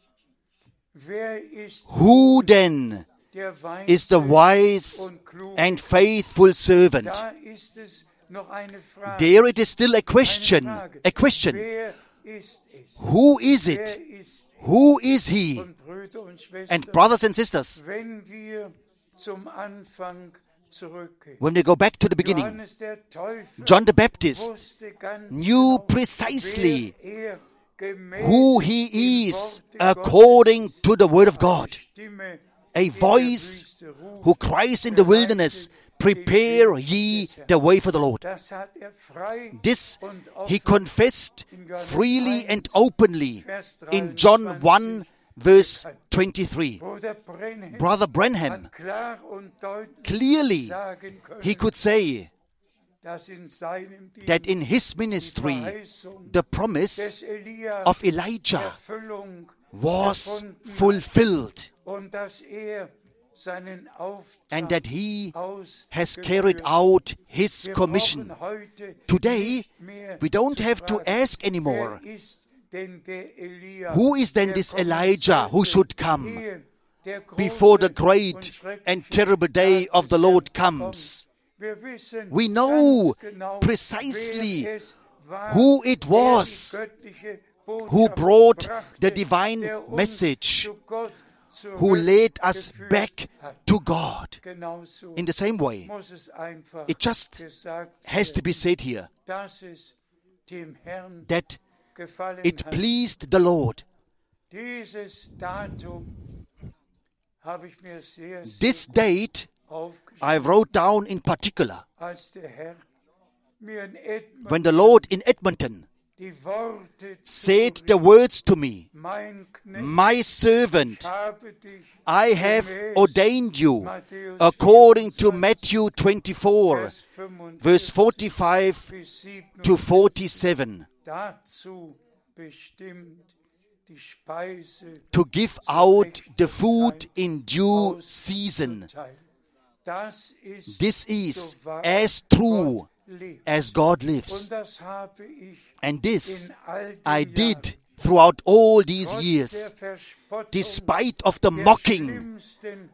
wer ist who then der is the wise und kluge? and faithful servant? Da ist es noch eine Frage. There it is still a eine question, Frage. a question. Wer ist es? Who is Wer it? ist Who is He? und Brüder und Schwestern, And brothers and sisters, wenn wir zum Anfang zurückgehen. when we go back to the beginning, Johannes der Täufer John the Baptist wusste ganz knew genau, precisely wer er gemäß who dem he is Worte according Gottes to the Word of God. eine Stimme A in der voice Wüste ruft, who cries in the wilderness, prepare ye the way for the Lord. das hat er frei This und he offen confessed freely and openly in John one, verse twenty-three. Bruder Brenhem Brother Branham, hat klar und deutlich clearly sagen können, he could say dass in seinem Dienst that in his die ministry, Verheißung the promise des Elia of Elijah Erfüllung was erfunden hat fulfilled, und dass er seinen and Auftrag that he has ausgeführt carried hat. out his Wir commission. brauchen heute Today, nicht mehr we don't zu have to fragen, ask anymore, wer ist denn der Elia, who is then der this kommen Elijah who sollte, should come ehe der große before the und great schreckliche and terrible day Tag of the des Lord Herrn comes? kommt? Wir wissen We know ganz genau, precisely wer es war, who it der was die göttliche Botschaft who brought brachte, the divine der uns message, zu Gott who led us zurückgeführt back hat. to God. Genauso In the same way, muss es einfach it just gesagt has to be said here dass es dem Herrn that gefallen it hat. pleased the Lord. Dieses Datum habe ich mir sehr, sehr This date aufgeschrieben, I wrote down in particular als der Herr mir in Edmonton when the Lord in Edmonton die Worte said zu the words to me, mein Knecht, my servant, habe dich, I have gemäß ordained you, Matthäus according to vierundzwanzig, Matthew twenty-four, Vers fünfundvierzig verse forty-five bis to siebenundvierzig, forty-seven, dazu bestimmt, die Speise to give out the food in due season. auszuteilen. Das ist, This is so wahr as true Gott lebt. as God Und lives. das habe ich And this in all den I Jahren, did throughout all these trotz years, der Verspottung, despite of the der mocking, schlimmsten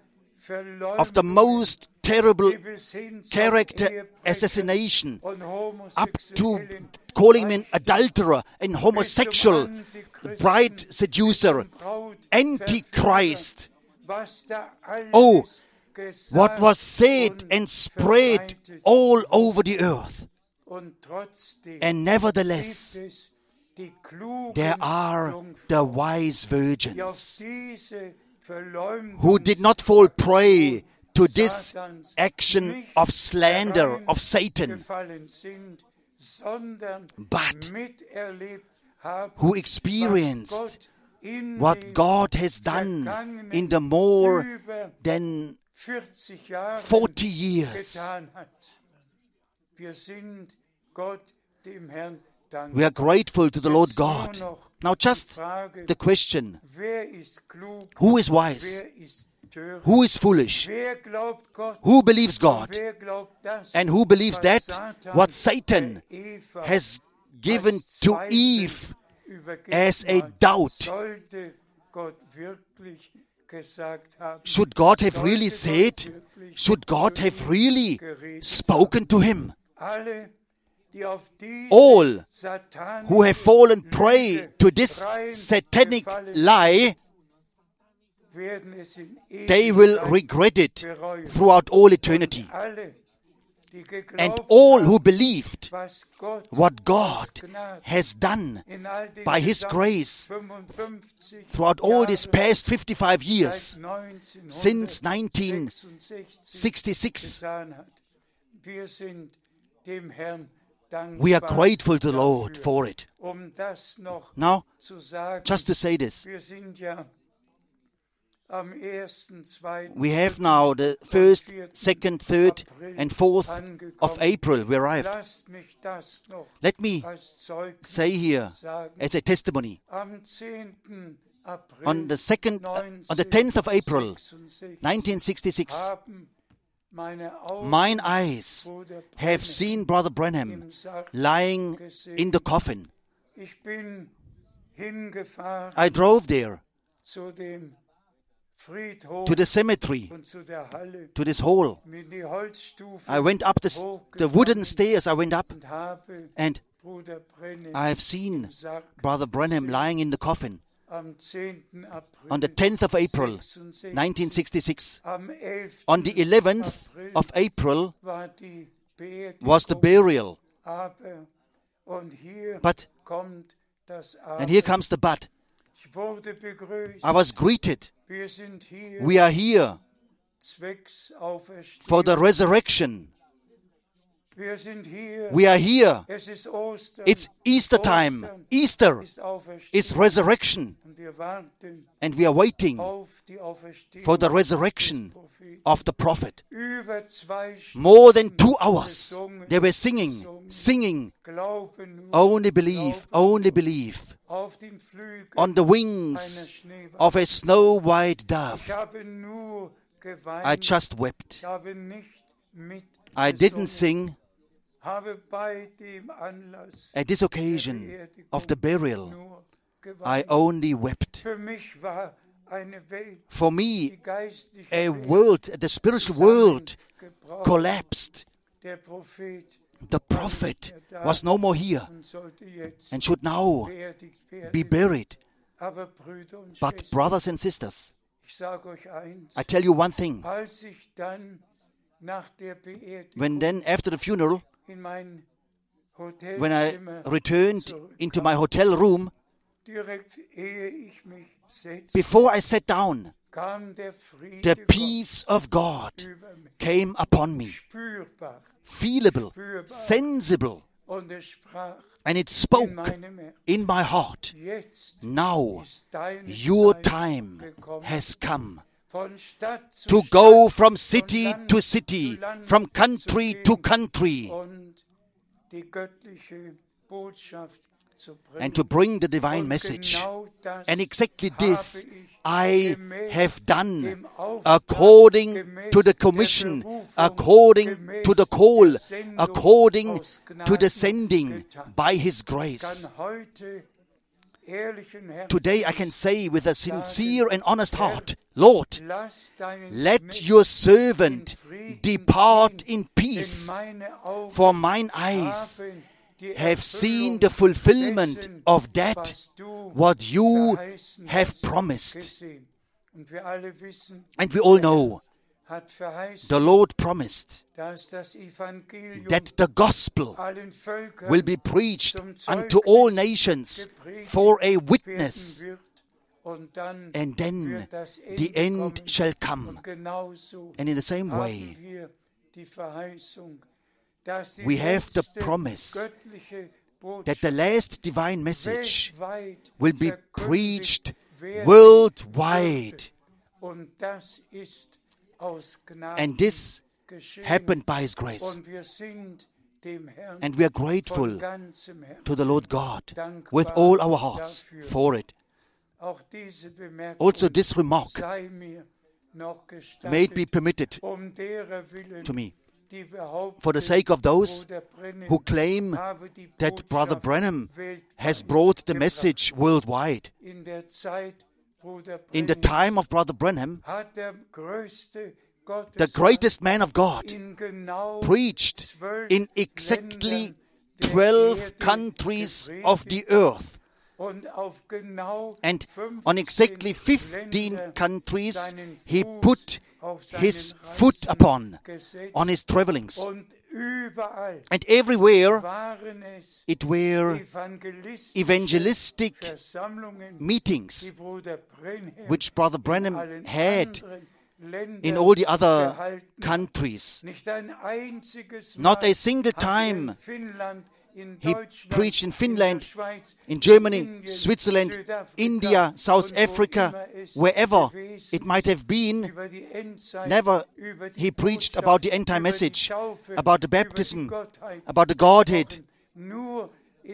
of the Verleumdungen, most terrible die bis hin zum character Ehebrechen assassination, und up to Homosexuellen calling me an adulterer and homosexual, bis zum Antichristen, bride seducer, bis zum Braut- antichrist. was da alles Oh, gesagt what was said und and spread verbreitet all over the earth. und trotzdem And nevertheless, gibt es die klugen there are Jungfrauen, the wise die auf virgins diese Verleumdung who did not fall prey to this action of slander of Satan, gefallen sind, sondern but miterlebt haben, who was experienced Gott in what den God has done in the more über than vierzig Jahren forty years. getan hat. Wir sind Gott, dem Herrn, dankbar. We are grateful to the Lord Jetzt nur God. noch Now just die Frage, the question, wer ist klug, who is wise? wer ist töricht, Who is foolish? wer glaubt Gott, Who believes und God? wer glaubt das, And who believes was that Satan what Satan der Eva has given als to Zweifel Eve übergeben as a hat? doubt? Sollte Gott wirklich gesagt haben, Should God have sollte really Gott said? wirklich Should God zu have ihm really geredet spoken to him? haben? Alle, die auf diese All satanische who have fallen prey Lüge to this satanic reingefallen lie, werden es in they will Ewigkeit regret it bereuen. throughout all eternity. Alle, die geglaubt And all who haben, believed was Gott what aus God Gnade has done in all den by His gesamten grace fünfundfünfzig throughout all these Jahren past fifty-five seit years since nineteen neunzehnhundertsechsundsechzig sixty-six, getan hat. Wir sind dem Herrn dankbar we are grateful to the Lord dafür. for it. Um das noch Now, zu sagen, just to say this, wir sind ja am ersten, zweiten, we have now the first, second, third, and fourth of April we arrived. Lasst mich das noch Let me als Zeugnis say here sagen. as a testimony, Am zehnten April on the second, uh, on the tenth of April, neunzehnhundertsechsundsechzig nineteen sixty-six, haben meine Augen mine eyes Bruder have Brennan seen Brother Branham im Sarg lying gesehen. in the coffin. Ich bin hingefahren I drove there zu dem Friedhof to the cemetery, und zu der Halle to this hall. mit die Holzstufe I went up the, s- the wooden stairs, I went up, und habe and Bruder Brennan I have seen im Sarg Brother Branham lying in the coffin am zehnten April on the tenth of April, sechsundsechzig. nineteen sixty-six. Am elften On the eleventh April of April war die Beerdigung, was the burial. aber und hier But, kommt das Aber. and here comes the but, Ich wurde begrüßt. I was greeted. Wir sind hier We are here zwecks Auferstehung. for the resurrection. Wir sind hier. We are here. Es ist Ostern. It's Easter time. Ostern Easter ist Auferstehung. is resurrection. Und wir warten And we are waiting auf die Auferstehung for the des resurrection Propheten. of the prophet. Über zwei More than two Stunden hours gesungen, they were singing, gesungen. singing, Glaube nur only believe, only believe, auf den Flügeln on the einer wings Schneeweihe. of a snow-white dove. Ich habe nur geweint. I just wept. Ich habe nicht mit I didn't gesungen. sing Habe bei dem Anlass at this occasion of the burial. nur I geweint. only wept. Für mich war eine Welt, For die me, geistliche a Welt world, the spiritual world zusammengebrochen. collapsed. Der Prophet The prophet was no more here und sollte jetzt and should now beerdigt werden. be buried. Aber Brüder und But Schwestern, brothers and sisters, ich sage euch eins, I tell you one thing. als ich dann nach der Beerdigung When then, after the funeral, in mein when I Hotelzimmer returned into my hotel room, direkt ehe ich mich setzte, before I sat down, kam der Friede the Gottes peace of God über mich, came upon me. spürbar. Feelable, sensible, und es sprach and it in spoke meinem Herzen, in my heart, jetzt now ist deine your Zeit time gekommen, has come von Stadt zu to Stadt, go from von city Land to zu city, Land from zu country gehen to country, und die göttliche Botschaft zu bringen. and to bring the divine Und message. genau das And exactly habe this ich I gemäß have done dem Auftrag, according gemäß to the der commission, Berufung, according gemäß to the der call, Sendung according aus to Gnaden the sending getan. by His grace. Kann heute ehrlichen Herzens Today I can say with a sincere and honest heart, Lord, lass deinen let Knecht your servant in Frieden depart ziehen, in peace, denn meine Augen for mine eyes haben die have seen Erfüllung the fulfillment dessen, of that was du what you verheißen have hast, promised. gesehen. Und wir alle wissen, And we all know hat verheißen, the Lord promised dass das Evangelium that the gospel allen Völkern will be preached zum unto all Zeugnis nations gepredigt for a werden witness, wird. Und dann and then wird das the Ende end kommen. shall come. Und genauso And in the same haben way, wir die Verheißung, dass die we have the letzte promise göttliche that the Botschaft last divine message weltweit will be verkündigt preached werden worldwide. würde. Und das ist aus Gnaden And this geschehen. happened by His grace. Und wir sind dem Herrn And we are von grateful ganzem Herzen to the Lord God dankbar with all our hearts dafür. for it. Auch diese Bemerkung Also this remark sei mir noch gestattet, may it be permitted um derer Willen, to me, die behaupten, for the sake of those Bruder Brennan who claim habe die that Brother Botschaft Branham weltweit has brought the gebracht. message worldwide. In der Zeit, Bruder In the Brennan time of Brother Branham, hat der größte the Gottesmann greatest man of God in genau preached zwölf in exactly Ländern der twelve Erde countries of the gepredigt earth. und auf genau And fünfzehn on exactly fifteen Länder countries, seinen he Fuß put auf seinen his Reisen foot upon, gesetzt. on his travelings. Und überall And everywhere waren es it were evangelistische evangelistic Versammlungen, meetings die Bruder Brennan which Brother in Branham allen had anderen Ländern in all the other gehalten hat. countries. Nicht ein einziges Not Mal a single hat er time in Finnland, in he Deutschland, preached in Finland, in der Schweiz, in Germany, Indien, Switzerland, Südafrika India, South und wo Africa, immer es wherever gewesen it might have been, über die Endzeit, never über die he preached Botschaft, about the end time über die message, Taufe, about the über die baptism, Gottheit about the Godhead. Nur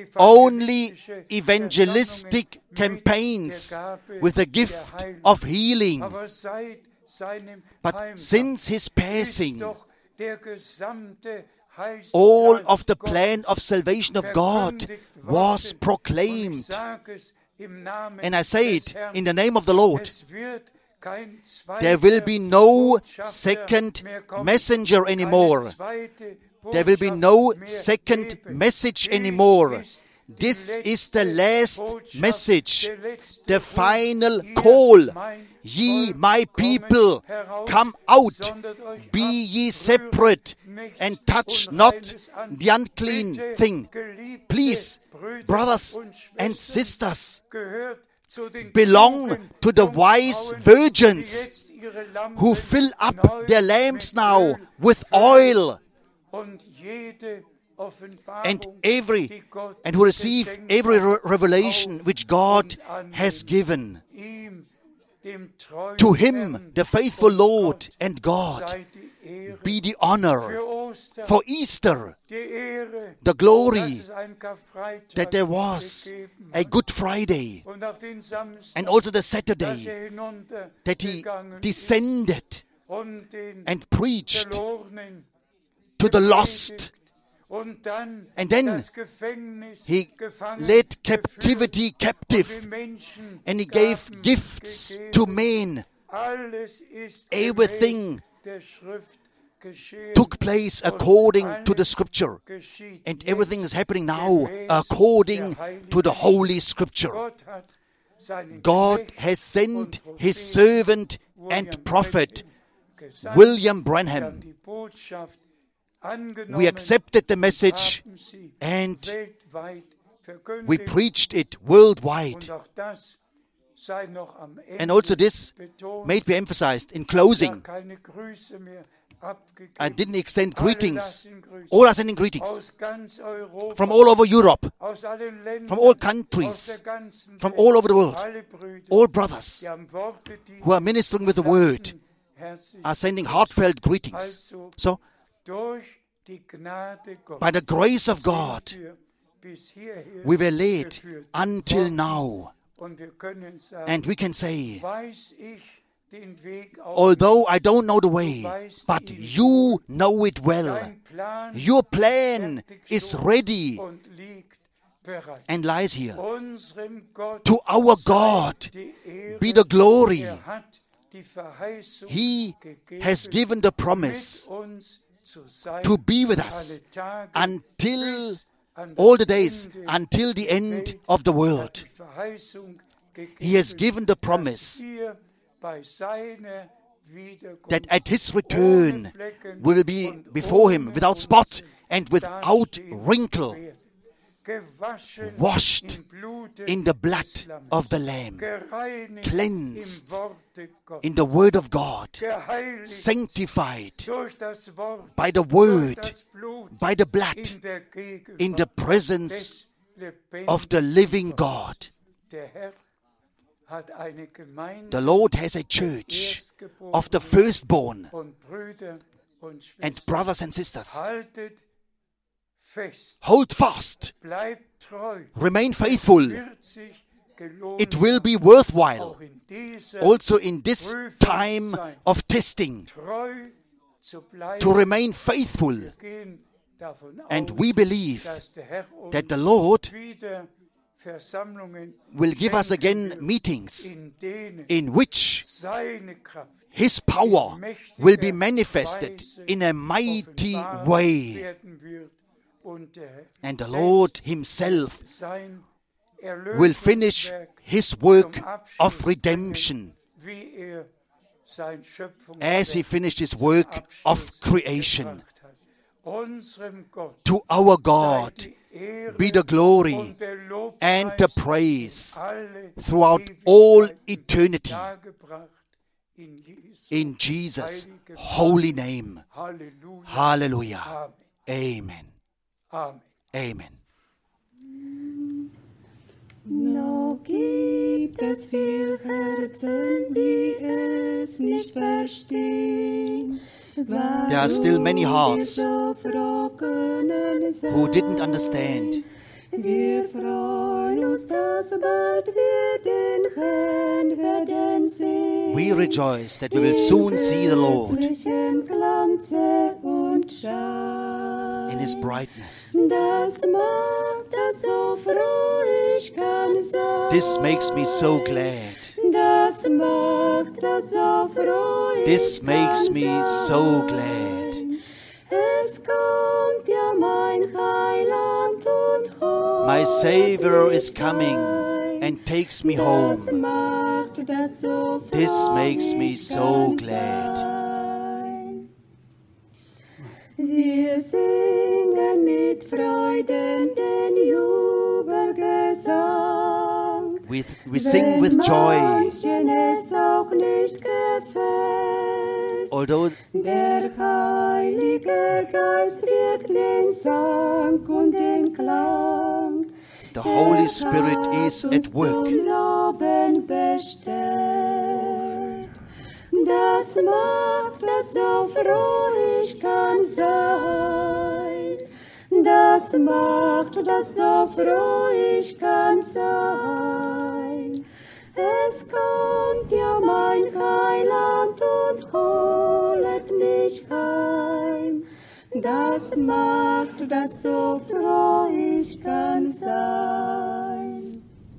Only evangelistische evangelistic Versammlungen mit campaigns der Gabe with the der gift Heilung. of healing. Aber seit seinem But Heimgang since his passing, ist doch der gesamte Heilsplan all of the Gottes plan of salvation of God verkündigt was worden. Und ich proclaimed. sage es im Namen And I say des it Herrn. in the name of the Lord. Es wird kein zweiter There will be no Botschafter second mehr kommen, messenger keine anymore. zweite There will be Botschaft no mehr second geben. message Dies anymore. ist die This is the letzte last Botschaft, message, der letzte the Ruf. final Ihr, call. mein Ye, Volk, my kommet people, heraus, come out, sondert euch be ab, ye rühret separate, nichts and touch Unreines not an. the unclean Bitte, thing. geliebte Please, Brüder brothers und and Schwestern, sisters, gehört zu den belong klugen to the Jungfrauen, wise die virgins jetzt ihre Lampen who fill up neu their lamps mit now Öl with füllen oil, und jede Offenbarung, and every die Gott and who receive geschenkt every re- hat, revelation auf which God und annehmen. has given. Ihm, dem treuen To him, Herrn the faithful und Lord Gott, and God, sei die Ehre be the für honor Ostern, for Easter, die Ehre, the dass glory es einen Karfreitag that there was gegeben a hat. Good Friday Und auch den Samstag, and also the dass Saturday er hinuntergegangen that he ist descended und den and preached Verlorenen to the gepredigt. lost. Und dann And then das Gefängnis He gefangen led geführt captivity und captive, den Menschen and he gave Gaben gifts gegeben. to men. Alles ist Everything gemäß der Schrift geschehen Took place und according to the alles Scripture. geschieht And jetzt everything is happening now gemäß according der Heiligen to the Schrift. Holy Scripture. Gott hat seinen God Knecht has sent und his Propheten servant William and prophet, Branham gesandt. William Wir haben Branham. die Botschaft angenommen, We accepted the message haben sie and weltweit verkündigt. we preached it worldwide. Und auch das sei noch am Ende And also this betont. may be emphasized in Ich closing. habe keine Grüße mehr abgegeben. I didn't extend Alle greetings. lassen grüßen. all are sending greetings aus ganz Europa, from all over Europe, aus allen Ländern, from all aus countries, der ganzen from Welt, all over the world. alle Brüder, All brothers die am Worte who are ministering with the word herzlich are sending heartfelt greetings. also So, durch die Gnade Gottes by the grace of God, wir bis hierher we were led geführt until worden. now. Und wir können sagen, And we can say, weiß ich den Weg auch, although I don't know the way, but you know it well. dein Plan Your plan fertig is schon ready und liegt bereit. and lies here. Unserem Gott To our sei God die Ehre. be the glory. Er hat die Verheißung He gegeben, has given the promise mit uns zu sein, to be with us alle Tage until bis an das all the days, Ende until the der end Welt. of the Er hat world. die Verheißung gegeben, He has given the dass promise wir bei seiner Wiederkunft that at his ohne return Flecken we will be und before him ohne without spot Runzel and without dastehen wrinkle, werden. Gewaschen washed im Blute in the blood des Lammes, of the Lamb, gereinigt cleansed im Worte Gottes, in the word of God, geheiligt sanctified durch das Wort, by the durch word, das Blut, by the blood, in der Gegenwart in the presence des of the lebendigen living Gottes. God. Der Herr hat eine Gemeinde The Lord has a church of the firstborn. und Brüder und And Schwestern. brothers and sisters, Haltet fest, hold fast, bleibt treu, remain faithful. wird sich gelohnt It will be worthwhile auch in dieser also in this time of testing treu zu bleiben. to remain faithful. Wir gehen davon And aus, we believe dass der Herr uns that the Lord wieder Versammlungen will give us schenken again wird, meetings in denen in which seine Kraft His power will be manifested in a mighty offenbar way. werden wird und der Herr And the selbst Lord Himself sein will finish Erlösungswerk His work zum Abschluss of redemption bringen, wie er sein Schöpfung as He finished His work of creation. Unserem Gott To our sei God die Ehre be the glory und der Lobpreis and the praise alle throughout Ewigkeit all eternity dargebracht in Jesu in Jesus' heilige holy name. Halleluja. Hallelujah. Amen. Amen. Amen. Amen. Noch gibt es viel Herzen, die es nicht verstehen. There are still many hearts who who didn't understand. Wir freuen uns, dass bald wir den Herrn werden sehen. We rejoice that we will soon see the Lord Göttlichem Glanze und Schein. in His brightness. Das macht das so froh, ich kann sein. This makes me so glad. Das macht das so froh, ich This makes kann me sein. so glad. Es kommt ja mein Heiland und holt My Savior is mich coming ein. and takes me Das home. macht das so froh, This makes me ich so kann glad. sein. Wir singen mit Freuden den Jubelgesang. We, we sing with joy, Manchen es auch nicht gefällt. although Der Heilige Geist trägt den Sang und den Klang. the Holy Er Spirit hat is uns at work. zum Loben bestellt. Das macht das so froh, ich kann sein. Das macht das so froh, ich kann sein. Es kommt ja mein Heiland und holet mich heim. Das macht das so froh, ich kann sein.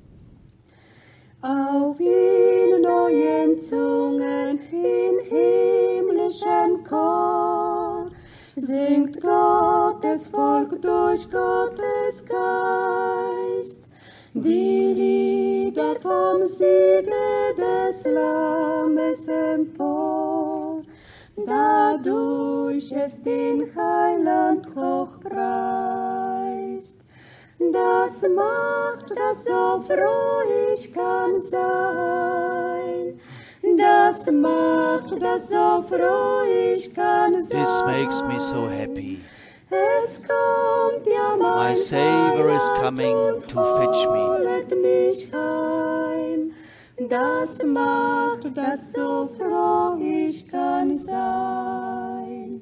Auch in neuen Zungen, in himmlischem Chor, singt Gottes Volk durch Gottes Geist die Lieder vom Siege des Lammes empor, dadurch es den Heiland hochpreist. Das macht das so froh, ich kann sein. Das macht das so froh, ich kann sein. This makes me so happy. Es kommt ja mein My Savior is Heiland coming und to fetch me. holet mich heim. Das macht, dass so froh ich kann sein.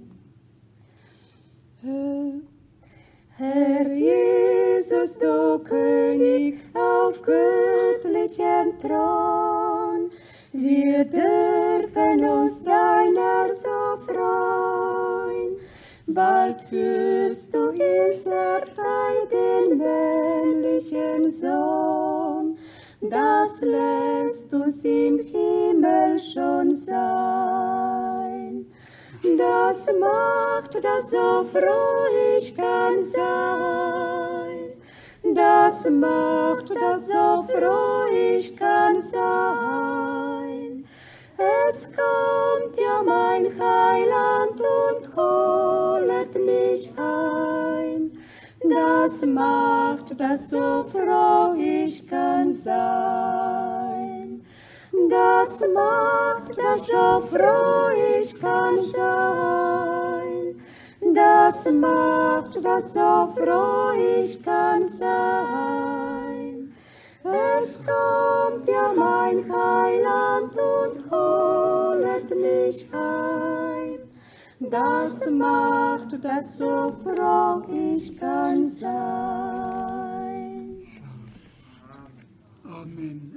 Herr Jesus, du König auf göttlichem Thron, wir dürfen uns deiner so freuen. Bald führst du Israel den männlichen Sohn, das lässt uns im Himmel schon sein. Das macht, dass so froh ich kann sein. Das macht, dass so froh ich kann sein. Es kommt ja mein Heiland und holet mich heim. Das macht, dass so froh ich kann sein. Das macht, dass so froh ich kann sein. Das macht, dass so froh ich kann sein. Es kommt ja mein Heiland und holet mich heim. Das macht, dass so froh ich kann sein. Amen.